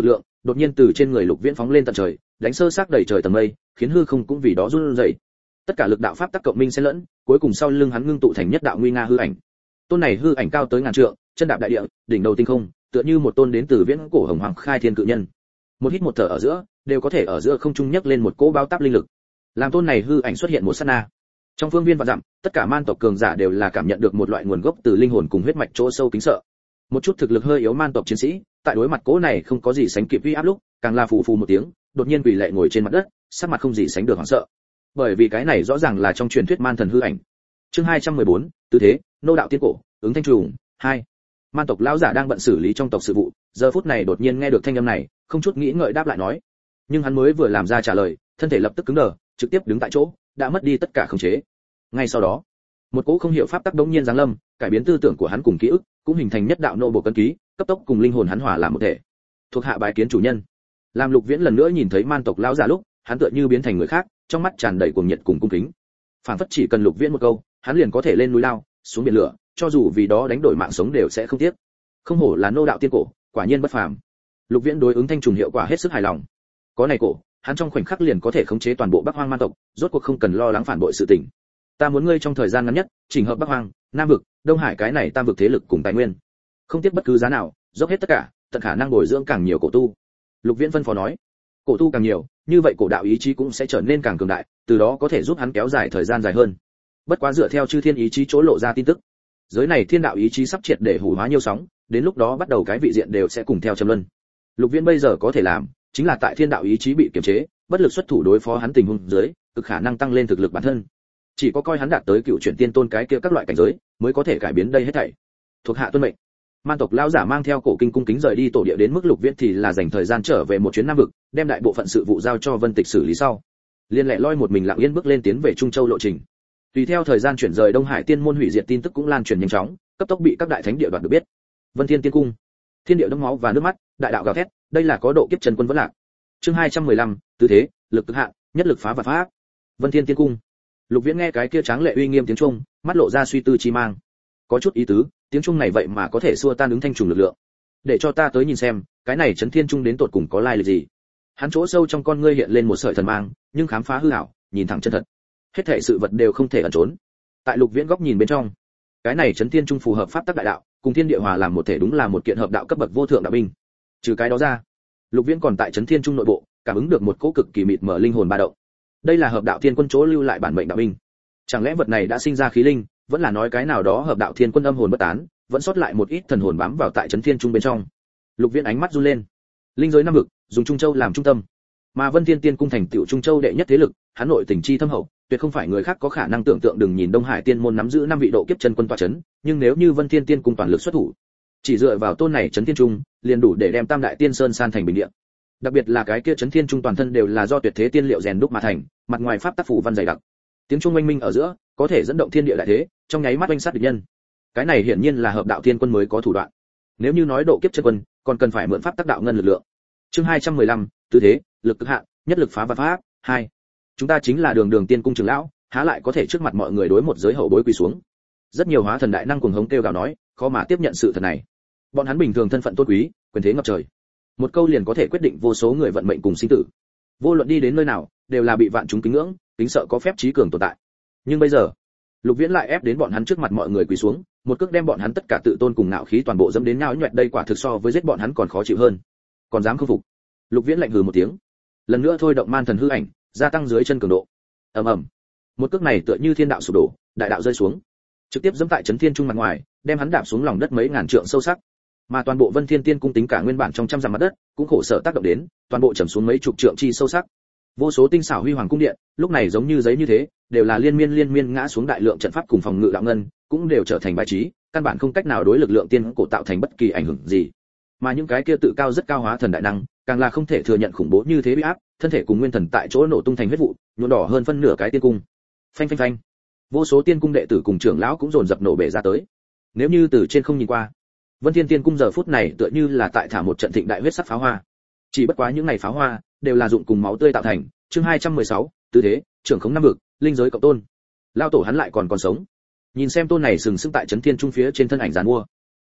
đột nhiên từ trên người Lục Viễn phóng lên tận trời, đánh sơ xác đầy trời tầng mây, khiến hư không cũng vì đó run rẩy. Tất cả lực đạo pháp tắc cộng minh xen lẫn, cuối cùng sau lưng hắn ngưng tụ thành nhất đạo nguy nga hư ảnh. Tôn này hư ảnh cao tới ngàn trượng, chân đạp đại địa, đỉnh đầu tinh không, tựa như một tôn đến từ viễn cổ hồng hoàng khai thiên cự nhân. Một hít một thở ở giữa, đều có thể ở giữa không trung nhấc lên một cỗ bao táp linh lực. Làm tôn này hư ảnh xuất hiện một sát na, trong phương viên vạn dặm, tất cả man tộc cường giả đều là cảm nhận được một loại nguồn gốc từ linh hồn cùng huyết mạch chỗ sâu kính sợ. Một chút thực lực hơi yếu man tộc chiến sĩ, tại đối mặt cỗ này không có gì sánh kịp uy áp lúc, càng là phù phù một tiếng, đột nhiên quỳ lệ ngồi trên mặt đất, sắc mặt không gì sánh được hoảng sợ. Bởi vì cái này rõ ràng là trong truyền thuyết man thần hư ảnh. Chương 214, tứ thế, nô đạo tiên cổ, ứng thanh trùng, 2. Man tộc lão giả đang bận xử lý trong tộc sự vụ, giờ phút này đột nhiên nghe được thanh âm này, không chút nghĩ ngợi đáp lại nói. Nhưng hắn mới vừa làm ra trả lời, thân thể lập tức cứng đờ, trực tiếp đứng tại chỗ, đã mất đi tất cả khống chế. Ngay sau đó, một cỗ không hiểu pháp tắc đống nhiên giáng lâm, cải biến tư tưởng của hắn cùng ký ức, cũng hình thành nhất đạo nô bộ cân ký, cấp tốc cùng linh hồn hắn hòa làm một thể. Thuộc hạ bái kiến chủ nhân. Làm Lục Viễn lần nữa nhìn thấy man tộc lão giả lúc, hắn tựa như biến thành người khác, trong mắt tràn đầy cuồng nhiệt cùng cung kính. Phản phất chỉ cần Lục Viễn một câu, hắn liền có thể lên núi lao, xuống biển lửa, cho dù vì đó đánh đổi mạng sống đều sẽ không tiếc. Không hổ là nô đạo tiên cổ, quả nhiên bất phàm. Lục Viễn đối ứng thanh trùng hiệu quả hết sức hài lòng. Có này cổ, hắn trong khoảnh khắc liền có thể khống chế toàn bộ Bắc Hoang man tộc, rốt cuộc không cần lo lắng phản bội sự tình. Ta muốn ngươi trong thời gian ngắn nhất, chỉnh hợp Bắc Hoang, Nam vực, Đông Hải cái này tam vực thế lực cùng tài nguyên. Không tiếc bất cứ giá nào, dốc hết tất cả, tận khả năng bồi dưỡng càng nhiều cổ tu. Lục Viễn phân phó nói, cổ tu càng nhiều, như vậy cổ đạo ý chí cũng sẽ trở nên càng cường đại, từ đó có thể giúp hắn kéo dài thời gian dài hơn. Bất quá dựa theo chư thiên ý chí chỗ lộ ra tin tức, giới này thiên đạo ý chí sắp triệt để hủ hóa nhiều sóng, đến lúc đó bắt đầu cái vị diện đều sẽ cùng theo trầm luân. Lục Viễn bây giờ có thể làm, chính là tại thiên đạo ý chí bị kiềm chế, bất lực xuất thủ đối phó hắn tình huống dưới, cực khả năng tăng lên thực lực bản thân. Chỉ có coi hắn đạt tới cựu chuyển tiên tôn cái kia các loại cảnh giới, mới có thể cải biến đây hết thảy. Thuộc hạ tuân mệnh. Man tộc lão giả mang theo cổ kinh cung kính rời đi tổ địa đến mức Lục Viễn thì là dành thời gian trở về một chuyến Nam vực, đem đại bộ phận sự vụ giao cho Vân Tịch xử lý sau. Liên lệ loi một mình lặng yên bước lên tiến về Trung Châu lộ trình. Tùy theo thời gian chuyển rời Đông Hải tiên môn hủy diệt tin tức cũng lan truyền nhanh chóng, cấp tốc bị các đại thánh địa đoạt được biết. Vân Thiên Tiên Cung, thiên địa đẫm máu và nước mắt, đại đạo gào thét, đây là có độ kiếp chân quân vẫn lạc. Chương 215, tứ thế, lực cực hạn, nhất lực phá vạn pháp. Vân Thiên Tiên Cung. Lục Viễn nghe cái kia tráng lệ uy nghiêm tiếng trung, mắt lộ ra suy tư chi mang. Có chút ý tứ, tiếng trung này vậy mà có thể xua tan ứng thanh trùng lực lượng. Để cho ta tới nhìn xem, cái này Chấn Thiên Trung đến tột cùng có lai lịch gì. Hắn chỗ sâu trong con ngươi hiện lên một sợi thần mang, nhưng khám phá hư ảo, nhìn thẳng chân thật. Hết thảy sự vật đều không thể ẩn trốn. Tại Lục Viễn góc nhìn bên trong, cái này Chấn Thiên Trung phù hợp pháp tắc đại đạo, cùng thiên địa hòa làm một thể đúng là một kiện hợp đạo cấp bậc vô thượng đạo binh. Trừ cái đó ra, Lục Viễn còn tại Chấn Thiên Trung nội bộ, cảm ứng được một cỗ cực kỳ mịt mờ linh hồn ba động. Đây là hợp đạo thiên quân chỗ lưu lại bản mệnh đạo binh. Chẳng lẽ vật này đã sinh ra khí linh, vẫn là nói cái nào đó hợp đạo thiên quân âm hồn bất tán, vẫn sót lại một ít thần hồn bám vào tại Chấn Thiên Trung bên trong. Lục Viễn ánh mắt run lên. Linh giới năm vực, dùng Trung Châu làm trung tâm, mà Vân Thiên Tiên Cung thành tựu Trung Châu đệ nhất thế lực, hắn nội tình chi thâm hậu, tuyệt không phải người khác có khả năng tưởng tượng. Đừng nhìn Đông Hải Tiên môn nắm giữ 5 vị độ kiếp chân quân tọa chấn, nhưng nếu như Vân Thiên Tiên Cung toàn lực xuất thủ, chỉ dựa vào tôn này Chấn Thiên Trung, liền đủ để đem Tam Đại Tiên Sơn san thành bình địa. Đặc biệt là cái kia Chấn Thiên Trung toàn thân đều là do tuyệt thế tiên liệu rèn đúc mà thành, mặt ngoài pháp tác phủ văn dày đặc. Tiếng trung oanh minh ở giữa, có thể dẫn động thiên địa đại thế, trong nháy mắt oanh sát địch nhân. Cái này hiển nhiên là hợp đạo thiên quân mới có thủ đoạn. Nếu như nói độ kiếp chân quân, còn cần phải mượn pháp tác đạo ngân lực lượng. Chương 215, tứ thế, lực cực hạn, nhất lực phá vạn pháp, 2. Chúng ta chính là Đường Tiên Cung trưởng lão, há lại có thể trước mặt mọi người đối một giới hậu bối quỳ xuống. Rất nhiều hóa thần đại năng cuồng hống kêu gào nói, khó mà tiếp nhận sự thật này. Bọn hắn bình thường thân phận tôn quý, quyền thế ngập trời. Một câu liền có thể quyết định vô số người vận mệnh cùng sinh tử. Vô luận đi đến nơi nào, đều là bị vạn chúng kính ngưỡng, kính sợ có phép trí cường tồn tại. Nhưng bây giờ, Lục Viễn lại ép đến bọn hắn trước mặt mọi người quỳ xuống, một cước đem bọn hắn tất cả tự tôn cùng ngạo khí toàn bộ dẫm đến nhão nhoẹt, đây quả thực so với giết bọn hắn còn khó chịu hơn. Còn dám khinh phục? Lục Viễn lạnh hừ một tiếng, lần nữa thôi động man thần hư ảnh, gia tăng dưới chân cường độ. Ầm ầm. Một cước này tựa như thiên đạo sụp đổ, đại đạo rơi xuống, trực tiếp giẫm tại Chấn Thiên Trung mặt ngoài, đem hắn đạp xuống lòng đất mấy ngàn trượng sâu sắc. Mà toàn bộ Vân Thiên Tiên Cung tính cả nguyên bản trong trăm dặm mặt đất, cũng khổ sở tác động đến, toàn bộ trầm xuống mấy chục trượng chi sâu sắc. Vô số tinh xảo huy hoàng cung điện, lúc này giống như giấy như thế, đều là liên miên ngã xuống, đại lượng trận pháp cùng phòng ngự đạo ngân, cũng đều trở thành bài trí, căn bản không cách nào đối lực lượng tiên cổ tạo thành bất kỳ ảnh hưởng gì. Mà những cái kia tự cao rất cao hóa thần đại năng, càng là không thể thừa nhận khủng bố như thế bị áp, thân thể cùng nguyên thần tại chỗ nổ tung thành huyết vụ, nhuộm đỏ hơn phân nửa cái tiên cung. Phanh phanh phanh. Vô số tiên cung đệ tử cùng trưởng lão cũng dồn dập nổ bể ra tới. Nếu như từ trên không nhìn qua, Vân Thiên Tiên Cung giờ phút này tựa như là tại thả một trận thịnh đại huyết sắc pháo hoa. Chỉ bất quá những này pháo hoa đều là dụng cùng máu tươi tạo thành. Chương 216, tứ thế, trưởng khống năm vực, linh giới cộng tôn. Lao tổ hắn lại còn sống. Nhìn xem tôn này sừng sững tại Chấn Thiên Trung phía trên thân ảnh giàn mua,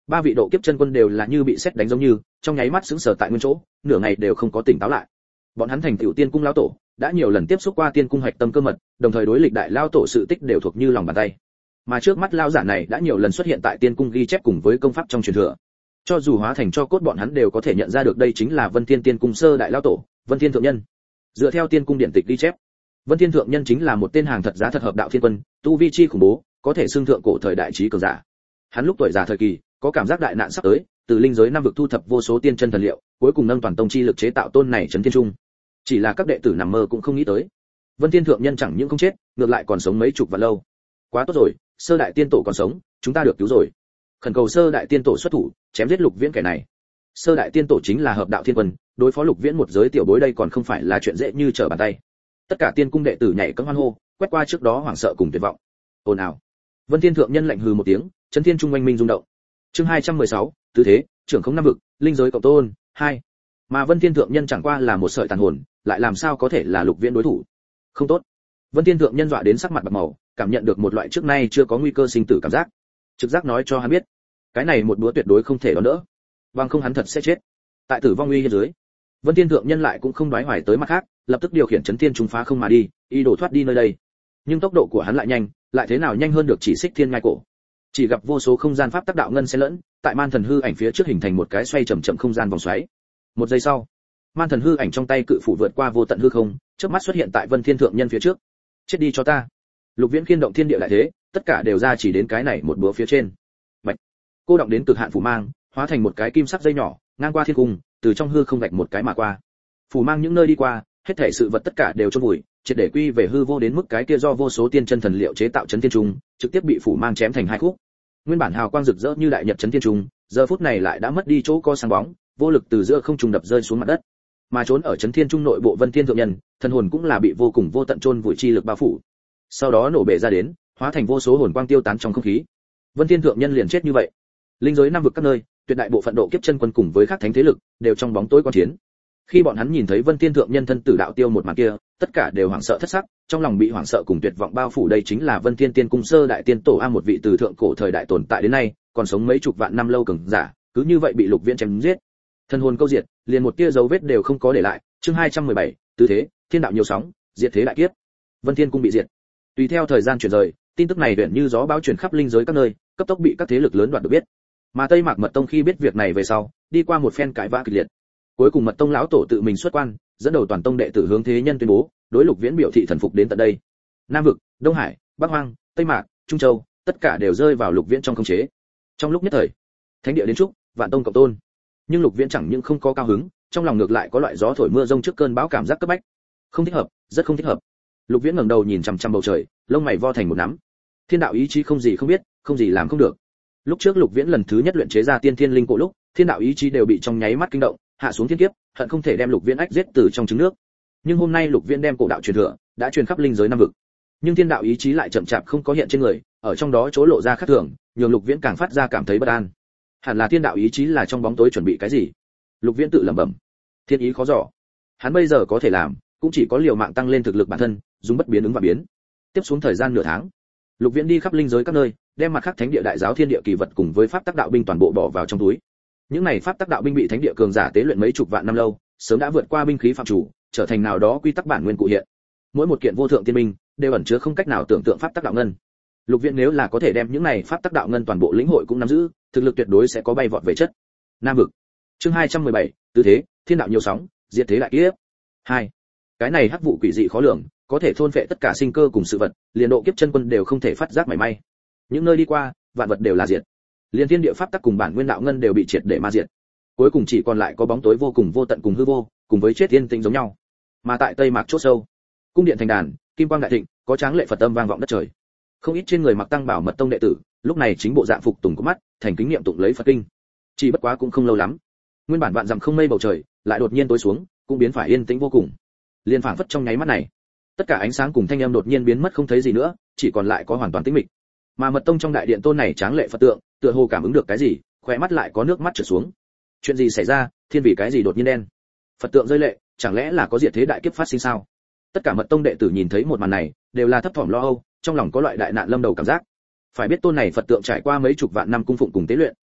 Ba vị độ kiếp chân quân đều là như bị sét đánh giống như, trong nháy mắt sững sờ tại nguyên chỗ, nửa ngày đều không có tỉnh táo lại. Bọn hắn thành tiểu tiên cung lão tổ, đã nhiều lần tiếp xúc qua tiên cung hạch tâm cơ mật, đồng thời đối lịch đại lão tổ sự tích đều thuộc như lòng bàn tay. Mà trước mắt lão giả này đã nhiều lần xuất hiện tại tiên cung ghi chép cùng với công pháp trong truyền thừa. Cho dù hóa thành cho cốt bọn hắn đều có thể nhận ra được đây chính là Vân Thiên Tiên cung sơ đại lão tổ, Vân Thiên thượng nhân. Dựa theo tiên cung điển tịch ghi chép, Vân Thiên thượng nhân chính là một tên hàng thật giá thật hợp đạo thiên quân, tu vi chi khủng bố, có thể xưng thượng cổ thời đại trí cường giả. Hắn lúc tuổi già thời kỳ, có cảm giác đại nạn sắp tới, từ linh giới năm vực thu thập vô số tiên chân thần liệu, cuối cùng nâng toàn tông chi lực chế tạo tôn này trấn thiên trung. Chỉ là các đệ tử nằm mơ cũng không nghĩ tới, Vân Thiên thượng nhân chẳng những không chết, ngược lại còn sống mấy chục vạn lâu. Quá tốt rồi, sơ đại tiên tổ còn sống, chúng ta được cứu rồi. Khẩn cầu sơ đại tiên tổ xuất thủ, chém giết Lục Viễn kẻ này. Sơ đại tiên tổ chính là hợp đạo thiên quân, đối phó Lục Viễn một giới tiểu bối đây còn không phải là chuyện dễ như trở bàn tay. Tất cả tiên cung đệ tử nhảy cẫng hoan hô, quét qua trước đó hoảng sợ cùng tuyệt vọng. Ồn ào. Vân Thiên thượng nhân lạnh hừ một tiếng, chấn thiên trung oanh minh rung động. Chương 216, tứ thế, trưởng không năm vực, linh giới cộng tôn, 2. Mà Vân Thiên thượng nhân chẳng qua là một sợi tàn hồn, lại làm sao có thể là Lục Viễn đối thủ? Không tốt. Vân Thiên thượng nhân dọa đến sắc mặt bạc màu, cảm nhận được một loại trước nay chưa có nguy cơ sinh tử cảm giác. Trực giác nói cho hắn biết, cái này một búa tuyệt đối không thể đón đỡ, bằng không hắn thật sẽ chết. Tại tử vong uy hiếp dưới, Vân Thiên thượng nhân lại cũng không đoái hoài tới mặt khác, lập tức điều khiển chấn thiên trung phá không mà đi, ý đồ thoát đi nơi đây. Nhưng tốc độ của hắn lại nhanh, lại thế nào nhanh hơn được chỉ xích thiên ngai cổ. Chỉ gặp vô số không gian pháp tác đạo ngân xen lẫn, tại man thần hư ảnh phía trước hình thành một cái xoay chậm chậm không gian vòng xoáy. Một giây sau, man thần hư ảnh trong tay cự phủ vượt qua vô tận hư không, chớp mắt xuất hiện tại Vân Thiên thượng nhân phía trước. Chết đi cho ta. Lục Viễn khiên động thiên địa lại thế, tất cả đều ra chỉ đến cái này một búa phía trên. Bạch. Cô động đến cực hạn phủ mang, hóa thành một cái kim sắc dây nhỏ, ngang qua thiên cung, từ trong hư không vạch một cái mà qua. Phủ mang những nơi đi qua, hết thảy sự vật tất cả đều chôn vùi, triệt để quy về hư vô đến mức cái kia do vô số tiên chân thần liệu chế tạo chấn thiên trung, trực tiếp bị phủ mang chém thành hai khúc. Nguyên bản hào quang rực rỡ như đại nhật chấn thiên trung, giờ phút này lại đã mất đi chỗ có sáng bóng, vô lực từ giữa không trung đập rơi xuống mặt đất. Mà trốn ở chấn thiên trung nội bộ Vân Thiên thượng nhân, thần hồn cũng là bị vô cùng vô tận chôn vùi chi lực bao phủ. Sau đó nổ bể ra đến, hóa thành vô số hồn quang tiêu tán trong không khí. Vân Thiên thượng nhân liền chết như vậy. Linh giới năm vực các nơi, tuyệt đại bộ phận độ kiếp chân quân cùng với các thánh thế lực đều trong bóng tối quan chiến. Khi bọn hắn nhìn thấy Vân Thiên thượng nhân thân tử đạo tiêu một màn kia, tất cả đều hoảng sợ thất sắc, trong lòng bị hoảng sợ cùng tuyệt vọng bao phủ. Đây chính là Vân Thiên Tiên cung sơ đại tiên tổ a, một vị từ thượng cổ thời đại tồn tại đến nay, còn sống mấy chục vạn năm lâu cường giả, cứ như vậy bị Lục Viễn chém giết. Thân hồn câu diệt, liền một tia dấu vết đều không có để lại. Chương 217, tứ thế, thiên đạo nhiều sóng, diệt thế đại kiếp. Vân Thiên cung bị diệt. Tùy theo thời gian chuyển rời, tin tức này đoạn như gió bão truyền khắp linh giới các nơi, cấp tốc bị các thế lực lớn đoạt được biết. Mà Tây Mạc Mật Tông khi biết việc này về sau, đi qua một phen cãi vã kịch liệt, cuối cùng Mật Tông lão tổ tự mình xuất quan, dẫn đầu toàn tông đệ tử hướng thế nhân tuyên bố, đối Lục Viễn biểu thị thần phục đến tận đây. Nam vực, Đông Hải, Bắc Hoang, Tây Mạc, Trung Châu, tất cả đều rơi vào Lục Viễn trong khống chế. Trong lúc nhất thời, thánh địa đến chúc, vạn tông cộng tôn. Nhưng Lục Viễn chẳng những không có cao hứng, trong lòng ngược lại có loại gió thổi mưa rông trước cơn bão cảm giác cấp bách. Không thích hợp, rất không thích hợp. Lục Viễn ngẩng đầu nhìn chằm chằm bầu trời, lông mày vo thành một nắm. Thiên đạo ý chí không gì không biết, không gì làm không được. Lúc trước Lục Viễn lần thứ nhất luyện chế ra tiên thiên linh cổ lúc, thiên đạo ý chí đều bị trong nháy mắt kinh động, hạ xuống thiên kiếp, hận không thể đem Lục Viễn ách giết từ trong trứng nước. Nhưng hôm nay Lục Viễn đem cổ đạo truyền thừa, đã truyền khắp linh giới năm vực. Nhưng thiên đạo ý chí lại chậm chạp không có hiện trên người, ở trong đó chỗ lộ ra khác thường, nhường Lục Viễn càng phát ra cảm thấy bất an. Hẳn là thiên đạo ý chí là trong bóng tối chuẩn bị cái gì? Lục Viễn tự lẩm bẩm. Thiên ý khó dò. Hắn bây giờ có thể làm, cũng chỉ có liều mạng tăng lên thực lực bản thân, dùng bất biến ứng và biến. Tiếp xuống thời gian nửa tháng, Lục Viễn đi khắp linh giới các nơi, đem mặt khác thánh địa đại giáo thiên địa kỳ vật cùng với pháp tắc đạo binh toàn bộ bỏ vào trong túi. Những này pháp tắc đạo binh bị thánh địa cường giả tế luyện mấy chục vạn năm lâu, sớm đã vượt qua binh khí phạm chủ, trở thành nào đó quy tắc bản nguyên cụ hiện. Mỗi một kiện vô thượng tiên binh đều ẩn chứa không cách nào tưởng tượng pháp tắc đạo ngân. Lục Viễn nếu là có thể đem những này pháp tắc đạo ngân toàn bộ lĩnh hội cũng nắm giữ, thực lực tuyệt đối sẽ có bay vọt về chất. Nam vực. Chương 217, tứ thế, thiên đạo nhiều sóng, diệt thế đại kiếp. 2. Cái này hắc vụ quỷ dị khó lường, có thể thôn phệ tất cả sinh cơ cùng sự vật, liền độ kiếp chân quân đều không thể phát giác mảy may. Những nơi đi qua, vạn vật đều là diệt. Liên thiên địa pháp tắc cùng bản nguyên đạo ngân đều bị triệt để ma diệt. Cuối cùng chỉ còn lại có bóng tối vô cùng vô tận cùng hư vô, cùng với chết yên tĩnh giống nhau. Mà tại Tây Mạc chốt sâu, cung điện thành đàn, kim quang đại thịnh, có tráng lệ Phật âm vang vọng đất trời. Không ít trên người mặc tăng bảo Mật Tông đệ tử, lúc này chính bộ dạng phục tùng của mắt, thành kính niệm tụng lấy Phật kinh. Chỉ bất quá cũng không lâu lắm, nguyên bản vạn dặm không mây bầu trời, lại đột nhiên tối xuống, cũng biến phải yên tĩnh vô cùng. Liên phảng phất trong nháy mắt này, tất cả ánh sáng cùng thanh âm đột nhiên biến mất không thấy gì nữa, chỉ còn lại có hoàn toàn tĩnh mịch. Mà Mật Tông trong đại điện tôn này tráng lệ Phật tượng, tựa hồ cảm ứng được cái gì, khóe mắt lại có nước mắt trượt xuống. Chuyện gì xảy ra, thiên vì cái gì đột nhiên đen? Phật tượng rơi lệ, chẳng lẽ là có diệt thế đại kiếp phát sinh sao? Tất cả Mật Tông đệ tử nhìn thấy một màn này, đều là thấp thỏm lo âu, trong lòng có loại đại nạn lâm đầu cảm giác. Phải biết tôn này Phật tượng trải qua mấy chục vạn năm cung phụng cùng tế luyện,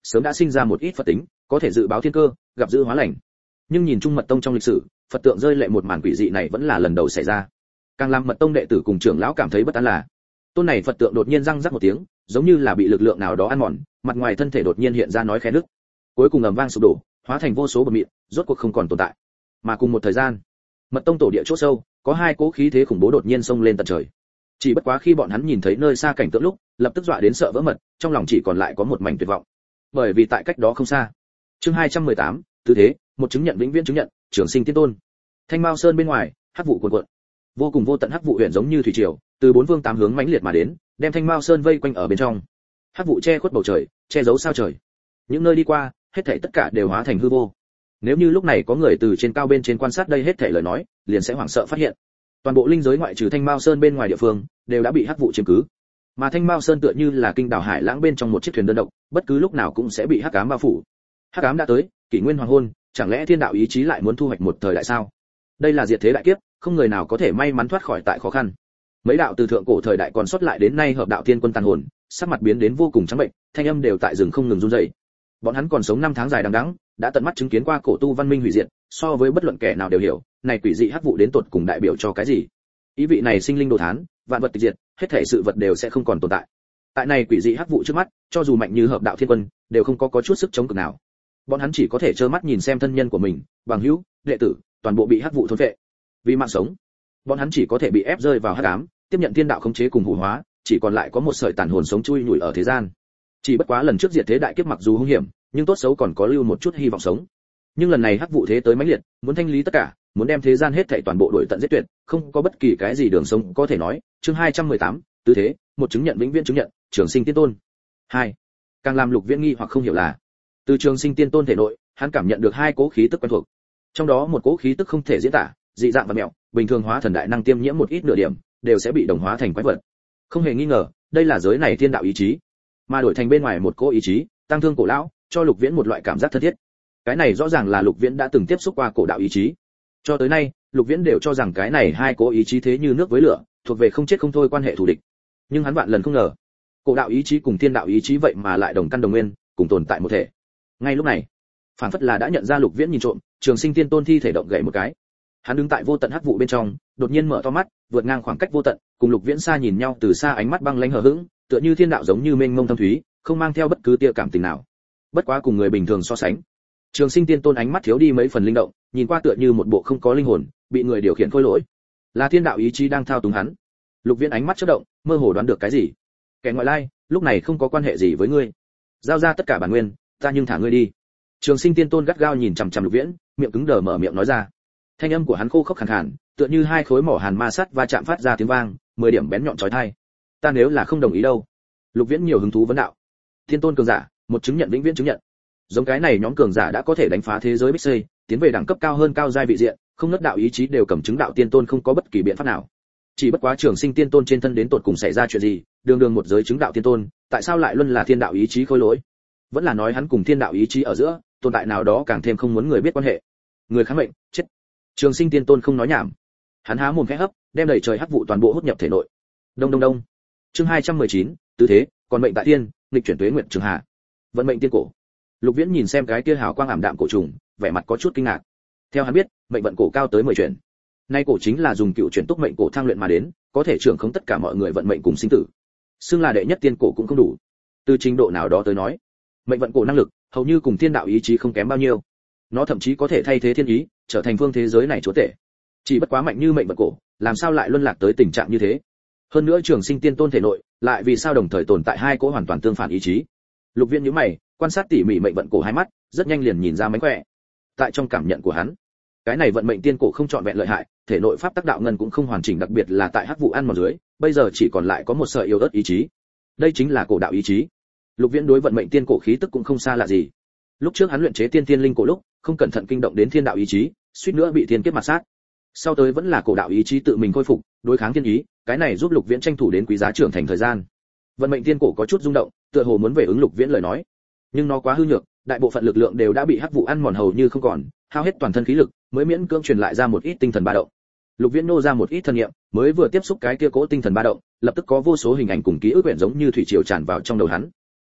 sớm đã sinh ra một ít Phật tính, có thể dự báo thiên cơ, gặp dữ hóa lành. Nhưng nhìn chung mật tông trong lịch sử, Phật tượng rơi lệ một màn quỷ dị này vẫn là lần đầu xảy ra. Càng làm mật tông đệ tử cùng trưởng lão cảm thấy bất an là, tôn này Phật tượng đột nhiên răng rắc một tiếng, giống như là bị lực lượng nào đó ăn mòn, mặt ngoài thân thể đột nhiên hiện ra nói khẽ nứt. Cuối cùng ầm vang sụp đổ, hóa thành vô số bột mịn, rốt cuộc không còn tồn tại. Mà cùng một thời gian, mật tông tổ địa chỗ sâu, có hai cỗ khí thế khủng bố đột nhiên xông lên tận trời. Chỉ bất quá khi bọn hắn nhìn thấy nơi xa cảnh tượng lúc, lập tức dọa đến sợ vỡ mật, trong lòng chỉ còn lại có một mảnh tuyệt vọng. Bởi vì tại cách đó không xa, chương 218, tư thế, một chứng nhận vĩnh viễn chứng nhận, trường sinh tiên tôn. Thanh Mao Sơn bên ngoài, hắc vụ cuồn cuộn. Vô cùng vô tận hắc vụ huyền giống như thủy triều, từ bốn phương tám hướng mãnh liệt mà đến, đem Thanh Mao Sơn vây quanh ở bên trong. Hắc vụ che khuất bầu trời, che giấu sao trời. Những nơi đi qua, hết thảy tất cả đều hóa thành hư vô. Nếu như lúc này có người từ trên cao bên trên quan sát đây hết thảy lời nói, liền sẽ hoảng sợ phát hiện, toàn bộ linh giới ngoại trừ Thanh Mao Sơn bên ngoài địa phương, đều đã bị hắc vụ chiếm cứ. Mà Thanh Mao Sơn tựa như là kinh đảo hải lãng bên trong một chiếc thuyền đơn độc, bất cứ lúc nào cũng sẽ bị hắc ám bao phủ. Hắc ám đã tới, kỷ nguyên hoàng hôn, chẳng lẽ thiên đạo ý chí lại muốn thu hoạch một thời đại sao? Đây là diệt thế đại kiếp, không người nào có thể may mắn thoát khỏi tại khó khăn. Mấy đạo từ thượng cổ thời đại còn sót lại đến nay hợp đạo thiên quân tàn hồn, sắc mặt biến đến vô cùng trắng bệnh, thanh âm đều tại rừng không ngừng run rẩy. Bọn hắn còn sống năm tháng dài đằng đẵng, đã tận mắt chứng kiến qua cổ tu văn minh hủy diệt, so với bất luận kẻ nào đều hiểu, này quỷ dị hắc vụ đến tột cùng đại biểu cho cái gì? Ý vị này sinh linh đồ thán, vạn vật tịch diệt, hết thảy sự vật đều sẽ không còn tồn tại. Tại này quỷ dị hắc vụ trước mắt, cho dù mạnh như hợp đạo thiên quân, đều không có chút sức chống cự nào. Bọn hắn chỉ có thể trơ mắt nhìn xem thân nhân của mình, bằng hữu, đệ tử, toàn bộ bị hắc vụ thôn phệ. Vì mạng sống, bọn hắn chỉ có thể bị ép rơi vào hắc ám, tiếp nhận thiên đạo khống chế cùng hủ hóa, chỉ còn lại có một sợi tàn hồn sống chui nhủi ở thế gian. Chỉ bất quá lần trước diệt thế đại kiếp mặc dù hung hiểm, nhưng tốt xấu còn có lưu một chút hy vọng sống. Nhưng lần này hắc vụ thế tới mãnh liệt, muốn thanh lý tất cả, muốn đem thế gian hết thảy toàn bộ đuổi tận giết tuyệt, không có bất kỳ cái gì đường sống có thể nói. Chương 218, tứ thế, một chứng nhận vĩnh viễn chứng nhận, trường sinh tiên tôn. 2. Càng làm Lục Viễn nghi hoặc không hiểu là, từ trường sinh tiên tôn thể nội, hắn cảm nhận được hai cỗ khí tức quen thuộc. Trong đó một cỗ khí tức không thể diễn tả, dị dạng và mẹo, bình thường hóa thần đại năng tiêm nhiễm một ít nửa điểm, đều sẽ bị đồng hóa thành quái vật. Không hề nghi ngờ, đây là giới này thiên đạo ý chí, mà đổi thành bên ngoài một cỗ ý chí, tăng thương cổ lão, cho Lục Viễn một loại cảm giác thân thiết. Cái này rõ ràng là Lục Viễn đã từng tiếp xúc qua cổ đạo ý chí. Cho tới nay, Lục Viễn đều cho rằng cái này hai cỗ ý chí thế như nước với lửa, thuộc về không chết không thôi quan hệ thù địch. Nhưng hắn vạn lần không ngờ, cổ đạo ý chí cùng thiên đạo ý chí vậy mà lại đồng căn đồng nguyên, cùng tồn tại một thể. Ngay lúc này, phản phất là đã nhận ra Lục Viễn nhìn trộm, trường sinh tiên tôn thi thể động gậy một cái. Hắn đứng tại vô tận hắc vụ bên trong, đột nhiên mở to mắt, vượt ngang khoảng cách vô tận, cùng Lục Viễn xa nhìn nhau từ xa, ánh mắt băng lãnh hờ hững, tựa như thiên đạo giống như mênh mông thâm thúy, không mang theo bất cứ tia cảm tình nào. Bất quá cùng người bình thường so sánh, trường sinh tiên tôn ánh mắt thiếu đi mấy phần linh động, nhìn qua tựa như một bộ không có linh hồn, bị người điều khiển khôi lỗi. Là thiên đạo ý chí đang thao túng hắn. Lục Viễn ánh mắt chớp động, mơ hồ đoán được cái gì. Kẻ ngoại lai, lúc này không có quan hệ gì với ngươi. Giao ra tất cả bản nguyên, ta nhưng thả ngươi đi. Trường sinh tiên tôn gắt gao nhìn chằm chằm Lục Viễn, miệng cứng đờ mở miệng nói ra. Thanh âm của hắn khô khốc khàn khàn, tựa như hai khối mỏ hàn ma sắt va chạm phát ra tiếng vang, 10 điểm bén nhọn chói tai. Ta nếu là không đồng ý đâu? Lục Viễn nhiều hứng thú vấn đạo. Thiên tôn cường giả, một chứng nhận vĩnh viễn chứng nhận. Giống cái này nhóm cường giả đã có thể đánh phá thế giới bích xây, tiến về đẳng cấp cao hơn cao giai vị diện, không nứt đạo ý chí đều cầm chứng đạo tiên tôn không có bất kỳ biện pháp nào. Chỉ bất quá trường sinh tiên tôn trên thân đến tột cùng xảy ra chuyện gì, đường đường một giới chứng đạo tiên tôn, tại sao lại luôn là thiên đạo ý chí khôi lỗi? Vẫn là nói hắn cùng thiên đạo ý chí ở giữa, tồn tại nào đó càng thêm không muốn người biết quan hệ. Người kháng mệnh, chết. Trường sinh tiên tôn không nói nhảm. Hắn há mồm khẽ hấp, đem đầy trời hắc vụ toàn bộ hút nhập thể nội. Đông đông đông. Chương 219, tứ thế, còn mệnh tại thiên, nghịch chuyển tuế nguyện trường hạ. Vận mệnh tiên cổ. Lục Viễn nhìn xem cái kia hào quang ảm đạm cổ trùng, vẻ mặt có chút kinh ngạc. Theo hắn biết, mệnh vận cổ cao tới 10 chuyển. Nay cổ chính là dùng cựu chuyển túc mệnh cổ thăng luyện mà đến, có thể trưởng khống tất cả mọi người vận mệnh cùng sinh tử. Xưng là đệ nhất tiên cổ cũng không đủ. Từ trình độ nào đó tới nói, mệnh vận cổ năng lực hầu như cùng thiên đạo ý chí không kém bao nhiêu. Nó thậm chí có thể thay thế thiên ý, trở thành phương thế giới này chúa tể. Chỉ bất quá mạnh như mệnh vận cổ, làm sao lại luân lạc tới tình trạng như thế? Hơn nữa trường sinh tiên tôn thể nội, lại vì sao đồng thời tồn tại hai cỗ hoàn toàn tương phản ý chí? Lục Viễn nhíu mày, quan sát tỉ mỉ mệnh vận cổ hai mắt, rất nhanh liền nhìn ra mánh khỏe. Tại trong cảm nhận của hắn, cái này vận mệnh tiên cổ không trọn vẹn lợi hại, thể nội pháp tắc đạo ngân cũng không hoàn chỉnh, đặc biệt là tại hắc vụ ăn mòn dưới, bây giờ chỉ còn lại có một sợi yếu ớt ý chí. Đây chính là cổ đạo ý chí. Lục Viễn đối vận mệnh tiên cổ khí tức cũng không xa lạ gì. Lúc trước hắn luyện chế tiên tiên linh cổ lúc, không cẩn thận kinh động đến thiên đạo ý chí, suýt nữa bị thiên kiếp mặt sát. Sau tới vẫn là cổ đạo ý chí tự mình khôi phục, đối kháng thiên ý, cái này giúp Lục Viễn tranh thủ đến quý giá trưởng thành thời gian. Vận mệnh tiên cổ có chút rung động, tựa hồ muốn về ứng Lục Viễn lời nói, nhưng nó quá hư nhược, đại bộ phận lực lượng đều đã bị hắc vụ ăn mòn hầu như không còn, hao hết toàn thân khí lực, mới miễn cưỡng truyền lại ra một ít tinh thần ba động. Lục Viễn nô ra một ít thần niệm, mới vừa tiếp xúc cái kia cỗ tinh thần ba động, lập tức có vô số hình ảnh cùng ký ức quyển giống như thủy triều tràn vào trong đầu hắn.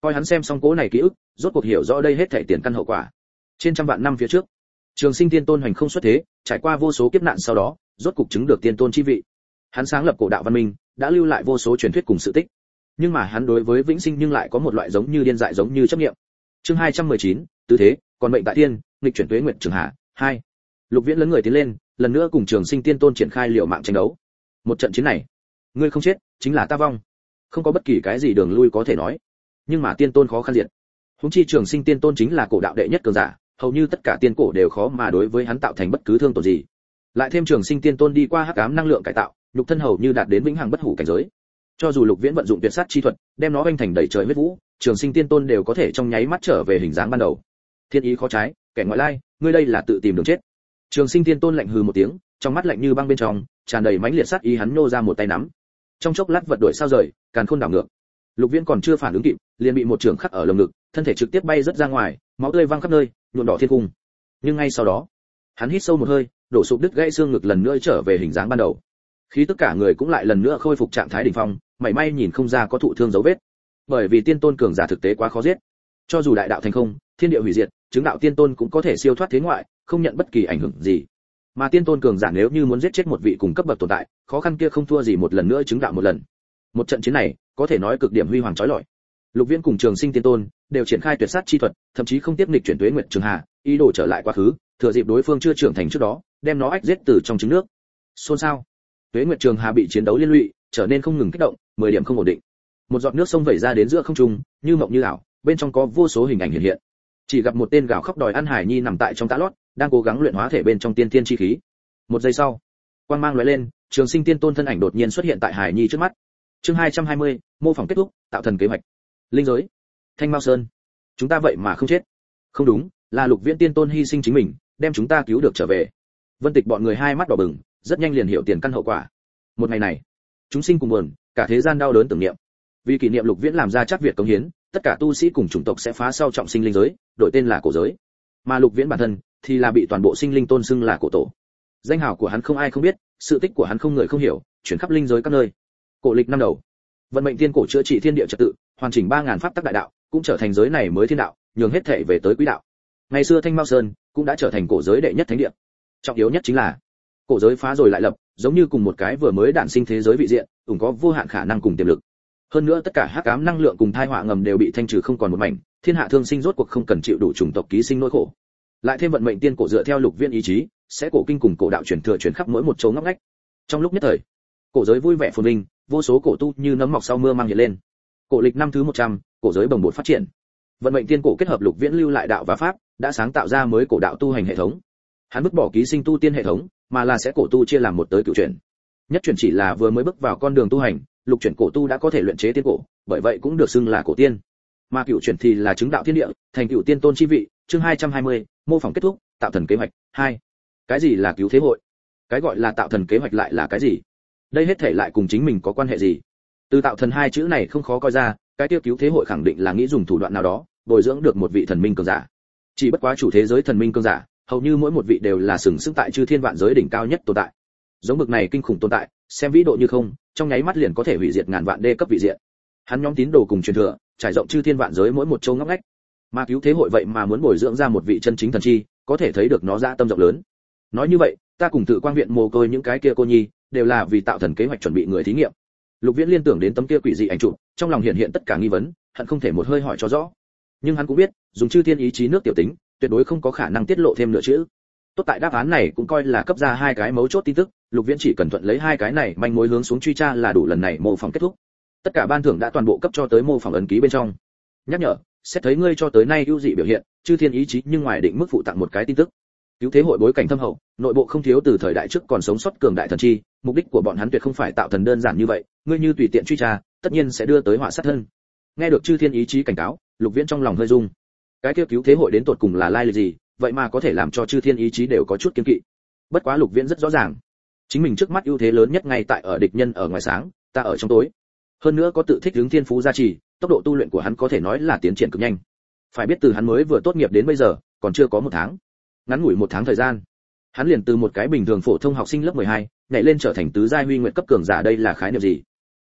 Coi hắn xem xong cố này ký ức, rốt cuộc hiểu rõ đây hết thảy tiền căn hậu quả. Trên trăm vạn năm phía trước, Trường Sinh Tiên Tôn hoành không xuất thế, trải qua vô số kiếp nạn sau đó, rốt cục chứng được tiên tôn chi vị. Hắn sáng lập cổ đạo văn minh, đã lưu lại vô số truyền thuyết cùng sự tích. Nhưng mà hắn đối với vĩnh sinh nhưng lại có một loại giống như điên dại giống như chấp niệm. Chương 219, tứ thế, còn mệnh tại tiên, nghịch chuyển tuế nguyệt trường hạ, 2. Lục Viễn lớn người tiến lên, lần nữa cùng Trường Sinh Tiên Tôn triển khai liều mạng tranh đấu. Một trận chiến này, ngươi không chết, chính là ta vong. Không có bất kỳ cái gì đường lui có thể nói. Nhưng mà tiên tôn khó khăn diệt. Huống chi Trường Sinh Tiên Tôn chính là cổ đạo đệ nhất cường giả, hầu như tất cả tiên cổ đều khó mà đối với hắn tạo thành bất cứ thương tổn gì. Lại thêm Trường Sinh Tiên Tôn đi qua hắc ám năng lượng cải tạo, nhục thân hầu như đạt đến vĩnh hằng bất hủ cảnh giới. Cho dù Lục Viễn vận dụng tuyệt sát chi thuật, đem nó vênh thành đầy trời huyết vũ, Trường Sinh Tiên Tôn đều có thể trong nháy mắt trở về hình dáng ban đầu. Thiên ý khó trái, kẻ ngoại lai, ngươi đây là tự tìm đường chết. Trường Sinh Tiên Tôn lạnh hừ một tiếng, trong mắt lạnh như băng bên trong tràn đầy mãnh liệt sát ý, hắn nô ra một tay nắm. Trong chốc lát vật đổi sao rời, càn khôn đảo ngược. Lục Viễn còn chưa phản ứng kịp, liền bị một trường khắc ở lồng ngực, thân thể trực tiếp bay rất ra ngoài, máu tươi văng khắp nơi, nhuộm đỏ thiên cung. Nhưng ngay sau đó, hắn hít sâu một hơi, đổ sụp đứt gãy xương ngực lần nữa trở về hình dáng ban đầu. Khi tất cả người cũng lại lần nữa khôi phục trạng thái đỉnh phong, mảy may nhìn không ra có thụ thương dấu vết. Bởi vì tiên tôn cường giả thực tế quá khó giết. Cho dù đại đạo thành không, thiên địa hủy diệt, chứng đạo tiên tôn cũng có thể siêu thoát thế ngoại, không nhận bất kỳ ảnh hưởng gì. Mà tiên tôn cường giả nếu như muốn giết chết một vị cùng cấp bậc tồn tại, khó khăn kia không thua gì một lần nữa chứng đạo một lần. Một trận chiến này, có thể nói cực điểm huy hoàng chói lọi. Lục Viễn cùng Trường Sinh Tiên Tôn đều triển khai tuyệt sát chi thuật, thậm chí không tiếp nghịch chuyển tuế nguyệt trường hà, ý đồ trở lại quá khứ, thừa dịp đối phương chưa trưởng thành trước đó, đem nó ách giết từ trong trứng nước. Xôn xao. Tuế nguyệt trường hà bị chiến đấu liên lụy, trở nên không ngừng kích động, 10 điểm không ổn định. Một giọt nước sông vẩy ra đến giữa không trung, như mộng như ảo, bên trong có vô số hình ảnh hiện hiện. Chỉ gặp một tên gào khóc đòi ăn hải nhi nằm tại trong tã lót, đang cố gắng luyện hóa thể bên trong tiên thiên chi khí. Một giây sau, quang mang lóe lên, Trường Sinh Tiên Tôn thân ảnh đột nhiên xuất hiện tại hải nhi trước mắt. Chương 220, mô phỏng kết thúc, tạo thần kế hoạch. Linh giới, Thanh Mao Sơn. Chúng ta vậy mà không chết. Không đúng, là Lục Viễn Tiên Tôn hy sinh chính mình, đem chúng ta cứu được trở về. Vân Tịch bọn người hai mắt đỏ bừng, rất nhanh liền hiểu tiền căn hậu quả. Một ngày này, chúng sinh cùng buồn, cả thế gian đau đớn tưởng niệm. Vì kỷ niệm Lục Viễn làm ra chắc Việt cống hiến, tất cả tu sĩ cùng chủng tộc sẽ phá sau trọng sinh linh giới, đổi tên là cổ giới. Mà Lục Viễn bản thân thì là bị toàn bộ sinh linh tôn xưng là cổ tổ. Danh hào của hắn không ai không biết, sự tích của hắn không người không hiểu, chuyển khắp linh giới các nơi. Cổ lịch năm đầu, vận mệnh tiên cổ chữa trị thiên địa trật tự, hoàn chỉnh 3000 pháp tắc đại đạo, cũng trở thành giới này mới thiên đạo, nhường hết thể về tới quỹ đạo. Ngày xưa Thanh Mao Sơn cũng đã trở thành cổ giới đệ nhất thánh địa. Trọng yếu nhất chính là cổ giới phá rồi lại lập, giống như cùng một cái vừa mới đản sinh thế giới vị diện, cũng có vô hạn khả năng cùng tiềm lực. Hơn nữa tất cả hắc ám năng lượng cùng tai họa ngầm đều bị thanh trừ không còn một mảnh, thiên hạ thương sinh rốt cuộc không cần chịu đủ chủng tộc ký sinh nỗi khổ. Lại thêm vận mệnh tiên cổ dựa theo Lục Viễn ý chí, sẽ cổ kinh cùng cổ đạo truyền thừa truyền khắp mỗi một chỗ ngóc ngách. Trong lúc nhất thời, cổ giới vui vẻ phồn vinh, vô số cổ tu như nấm mọc sau mưa mang hiện lên. Cổ lịch năm thứ 100, cổ giới bồng bột phát triển. Vận mệnh tiên cổ kết hợp Lục Viễn lưu lại đạo và pháp, đã sáng tạo ra mới cổ đạo tu hành hệ thống. Hắn vứt bỏ ký sinh tu tiên hệ thống, mà là sẽ cổ tu chia làm một tới cửu chuyển. Nhất chuyển chỉ là vừa mới bước vào con đường tu hành, lục chuyển cổ tu đã có thể luyện chế tiên cổ, bởi vậy cũng được xưng là cổ tiên. Mà cửu chuyển thì là chứng đạo thiên địa, thành cửu tiên tôn chi vị. Chương 220, mô phỏng kết thúc, tạo thần kế hoạch 2. Cái gì là cứu thế hội? Cái gọi là tạo thần kế hoạch lại là cái gì? Đây hết thể lại cùng chính mình có quan hệ gì? Từ tạo thần hai chữ này không khó coi ra, cái tiêu cứu thế hội khẳng định là nghĩ dùng thủ đoạn nào đó bồi dưỡng được một vị thần minh cường giả. Chỉ bất quá chủ thế giới thần minh cường giả, hầu như mỗi một vị đều là sừng sững tại chư thiên vạn giới đỉnh cao nhất tồn tại. Giống bực này kinh khủng tồn tại, xem vĩ độ như không, trong nháy mắt liền có thể hủy diệt ngàn vạn đê cấp vị diện. Hắn nhóm tín đồ cùng truyền thừa, trải rộng chư thiên vạn giới mỗi một châu ngóc ngách. Mà cứu thế hội vậy mà muốn bồi dưỡng ra một vị chân chính thần chi, có thể thấy được nó dã tâm rộng lớn. Nói như vậy, ta cùng Tự Quang viện mồ côi những cái kia cô nhi, đều là vì tạo thần kế hoạch chuẩn bị người thí nghiệm. Lục Viễn liên tưởng đến tấm kia quỷ dị ảnh chụp, trong lòng hiện hiện tất cả nghi vấn, hận không thể một hơi hỏi cho rõ. Nhưng hắn cũng biết, dùng chư thiên ý chí nước tiểu tính, tuyệt đối không có khả năng tiết lộ thêm nữa chữ. Tốt tại đáp án này cũng coi là cấp ra hai cái mấu chốt tin tức, Lục Viễn chỉ cần thuận lấy hai cái này manh mối hướng xuống truy tra là đủ, lần này mô phỏng kết thúc. Tất cả ban thưởng đã toàn bộ cấp cho tới mô phỏng ấn ký bên trong. Nhắc nhở, xét thấy ngươi cho tới nay ưu dị biểu hiện, chư thiên ý chí nhưng ngoài định mức phụ tặng một cái tin tức. Cứu thế hội bối cảnh thâm hậu, nội bộ không thiếu từ thời đại trước còn sống sót cường đại thần chi, mục đích của bọn hắn tuyệt không phải tạo thần đơn giản như vậy, ngươi như tùy tiện truy tra, tất nhiên sẽ đưa tới họa sát thân. Nghe được chư thiên ý chí cảnh cáo, Lục Viễn trong lòng hơi rung. Cái kia cứu thế hội đến tột cùng là lai lịch gì, vậy mà có thể làm cho chư thiên ý chí đều có chút kiêng kỵ. Bất quá Lục Viễn rất rõ ràng, chính mình trước mắt ưu thế lớn nhất ngay tại ở địch nhân ở ngoài sáng, ta ở trong tối. Hơn nữa có tự thích ứng thiên phú gia trì, tốc độ tu luyện của hắn có thể nói là tiến triển cực nhanh. Phải biết từ hắn mới vừa tốt nghiệp đến bây giờ, còn chưa có một tháng. Ngắn ngủi một tháng thời gian, hắn liền từ một cái bình thường phổ thông học sinh lớp 12, nhảy lên trở thành tứ giai huy nguyệt cấp cường giả, đây là khái niệm gì?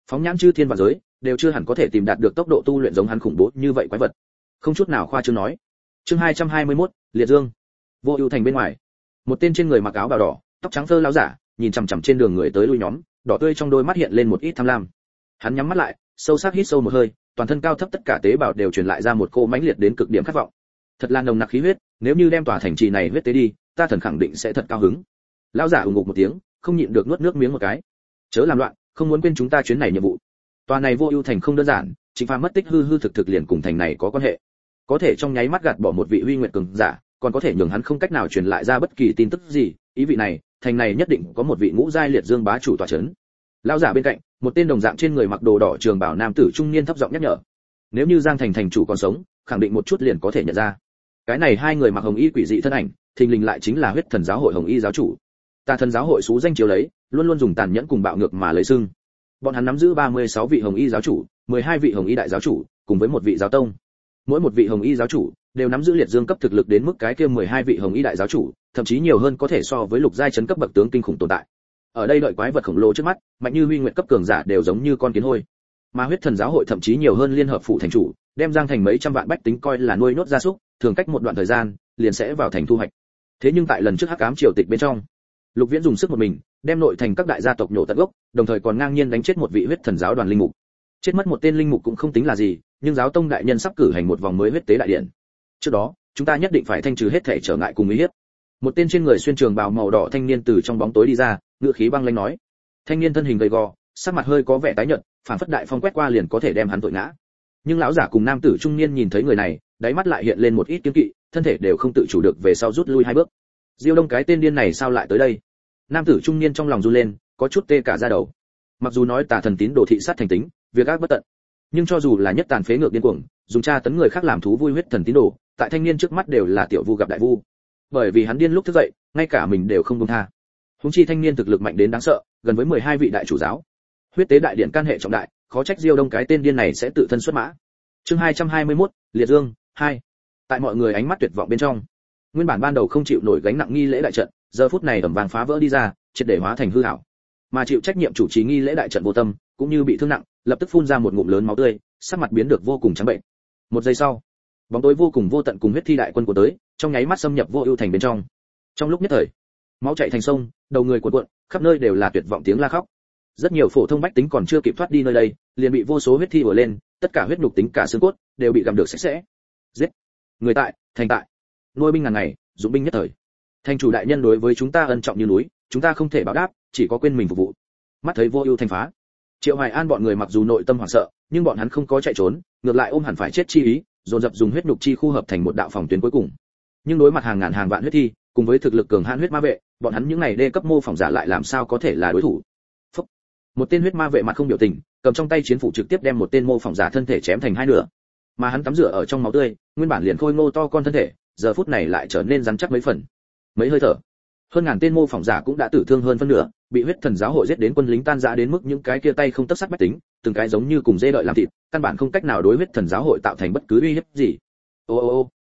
Phóng nhãn chư thiên vạn giới, đều chưa hẳn có thể tìm đạt được tốc độ tu luyện giống hắn khủng bố như vậy quái vật. Không chút nào khoa trương nói. Chương 221, Liệt Dương. Vô Ưu thành bên ngoài, một tên trên người mặc áo bào đỏ, tóc trắng phơ lão giả, nhìn chằm chằm trên đường người tới lui nhóm, đỏ tươi trong đôi mắt hiện lên một ít tham lam. Hắn nhắm mắt lại, sâu sắc hít sâu một hơi, toàn thân cao thấp tất cả tế bào đều truyền lại ra một cô mãnh liệt đến cực điểm khát vọng. Thật là nồng nặc khí huyết, nếu như đem tòa thành trì này huyết tế đi, ta thần khẳng định sẽ thật cao hứng. Lão giả ùng ục một tiếng, không nhịn được nuốt nước miếng một cái. Chớ làm loạn, không muốn quên chúng ta chuyến này nhiệm vụ. Tòa này Vô Ưu thành không đơn giản, Trịnh Phàm mất tích hư thực liền cùng thành này có quan hệ. Có thể trong nháy mắt gạt bỏ một vị huy nguyệt cường giả, còn có thể nhường hắn không cách nào truyền lại ra bất kỳ tin tức gì, ý vị này, thành này nhất định có một vị ngũ giai liệt dương bá chủ tọa trấn. Lão giả bên cạnh, một tên đồng dạng trên người mặc đồ đỏ trường bào nam tử trung niên thấp giọng nhắc nhở. Nếu như Giang Thành thành chủ còn sống, khẳng định một chút liền có thể nhận ra. Cái này hai người mặc hồng y quỷ dị thân ảnh, thình lình lại chính là Huyết Thần giáo hội hồng y giáo chủ. Tà Thần giáo hội xú danh chiếu lấy, luôn luôn dùng tàn nhẫn cùng bạo ngược mà lấy xưng. Bọn hắn nắm giữ 36 vị hồng y giáo chủ, 12 vị hồng y đại giáo chủ, cùng với một vị giáo tông. Mỗi một vị hồng y giáo chủ đều nắm giữ liệt dương cấp thực lực đến mức cái kia 12 vị hồng y đại giáo chủ, thậm chí nhiều hơn có thể so với lục giai chấn cấp bậc tướng kinh khủng tồn tại. Ở đây đợi quái vật khổng lồ trước mắt, mạnh như huy nguyệt cấp cường giả đều giống như con kiến hôi. Mà Huyết Thần giáo hội thậm chí nhiều hơn liên hợp phụ thành chủ, đem Giang Thành mấy trăm vạn bách tính coi là nuôi nốt gia súc, thường cách một đoạn thời gian, liền sẽ vào thành thu hoạch. Thế nhưng tại lần trước Hắc Ám triều tịch bên trong, Lục Viễn dùng sức một mình, đem nội thành các đại gia tộc nhổ tận gốc, đồng thời còn ngang nhiên đánh chết một vị Huyết Thần giáo đoàn linh mục. Chết mất một tên linh mục cũng không tính là gì, nhưng giáo tông đại nhân sắp cử hành một vòng mới huyết tế đại điện. Trước đó, chúng ta nhất định phải thanh trừ hết thể trở ngại cùng uy hiếp. Một tên trên người xuyên trường bào màu đỏ thanh niên từ trong bóng tối đi ra, ngựa khí băng lãnh nói. Thanh niên thân hình gầy gò, sắc mặt hơi có vẻ tái nhợt, phản phất đại phong quét qua liền có thể đem hắn tội ngã. Nhưng lão giả cùng nam tử trung niên nhìn thấy người này, đáy mắt lại hiện lên một ít kiêng kỵ, thân thể đều không tự chủ được về sau rút lui hai bước. Diêu Đông cái tên điên này sao lại tới đây? Nam tử trung niên trong lòng run lên, có chút tê cả da đầu. Mặc dù nói Tà Thần tín đồ thị sát thành tính, việc ác bất tận, nhưng cho dù là nhất tàn phế ngược điên cuồng, dùng tra tấn người khác làm thú vui Huyết Thần tín đồ, tại thanh niên trước mắt đều là tiểu vu gặp đại vu. Bởi vì hắn điên lúc thức dậy, ngay cả mình đều không buông tha. Huống chi thanh niên thực lực mạnh đến đáng sợ, gần với 12 vị đại chủ giáo. Huyết tế đại điện can hệ trọng đại, khó trách Diêu Đông cái tên điên này sẽ tự thân xuất mã. Chương 221, Liệt Dương 2. Tại mọi người ánh mắt tuyệt vọng bên trong, nguyên bản ban đầu không chịu nổi gánh nặng nghi lễ đại trận, giờ phút này ầm vang phá vỡ đi ra, triệt để hóa thành hư ảo. Mà chịu trách nhiệm chủ trì nghi lễ đại trận Vô Tâm, cũng như bị thương nặng, lập tức phun ra một ngụm lớn máu tươi, sắc mặt biến được vô cùng trắng bệnh. Một giây sau, bóng tối vô cùng vô tận cùng huyết thi đại quân của tới, trong nháy mắt xâm nhập Vô Ưu thành bên trong. Trong lúc nhất thời, máu chảy thành sông, đầu người cuộn cuộn, khắp nơi đều là tuyệt vọng tiếng la khóc. Rất nhiều phổ thông bách tính còn chưa kịp thoát đi nơi đây, liền bị vô số huyết thi ùa lên, tất cả huyết nhục tính cả xương cốt đều bị gặm được sạch sẽ. Giết! Người tại, thành tại. Nuôi binh ngàn ngày, dụng binh nhất thời. Thành chủ đại nhân đối với chúng ta ân trọng như núi, chúng ta không thể báo đáp, chỉ có quên mình phục vụ. Mắt thấy Vô Ưu thành phá, Triệu Hoài An bọn người mặc dù nội tâm hoảng sợ, nhưng bọn hắn không có chạy trốn, ngược lại ôm hẳn phải chết chi ý, dồn dập dùng huyết nhục chi khu hợp thành một đạo phòng tuyến cuối cùng. Nhưng đối mặt hàng ngàn hàng vạn huyết thi, cùng với thực lực cường hãn huyết ma vệ, bọn hắn những này đê cấp mô phỏng giả lại làm sao có thể là đối thủ. Phúc. Một tên huyết ma vệ mặt không biểu tình, cầm trong tay chiến phủ trực tiếp đem một tên mô phỏng giả thân thể chém thành hai nửa. Mà hắn tắm rửa ở trong máu tươi, nguyên bản liền khôi ngô to con thân thể, giờ phút này lại trở nên rắn chắc mấy phần. Mấy hơi thở, hơn ngàn tên mô phỏng giả cũng đã tử thương hơn phân nửa, bị Huyết Thần giáo hội giết đến quân lính tan rã đến mức những cái kia tay không tấc sắt bách tính, từng cái giống như cùng dê đợi làm thịt, căn bản không cách nào đối Huyết Thần giáo hội tạo thành bất cứ uy hiếp gì. Ô ô ô,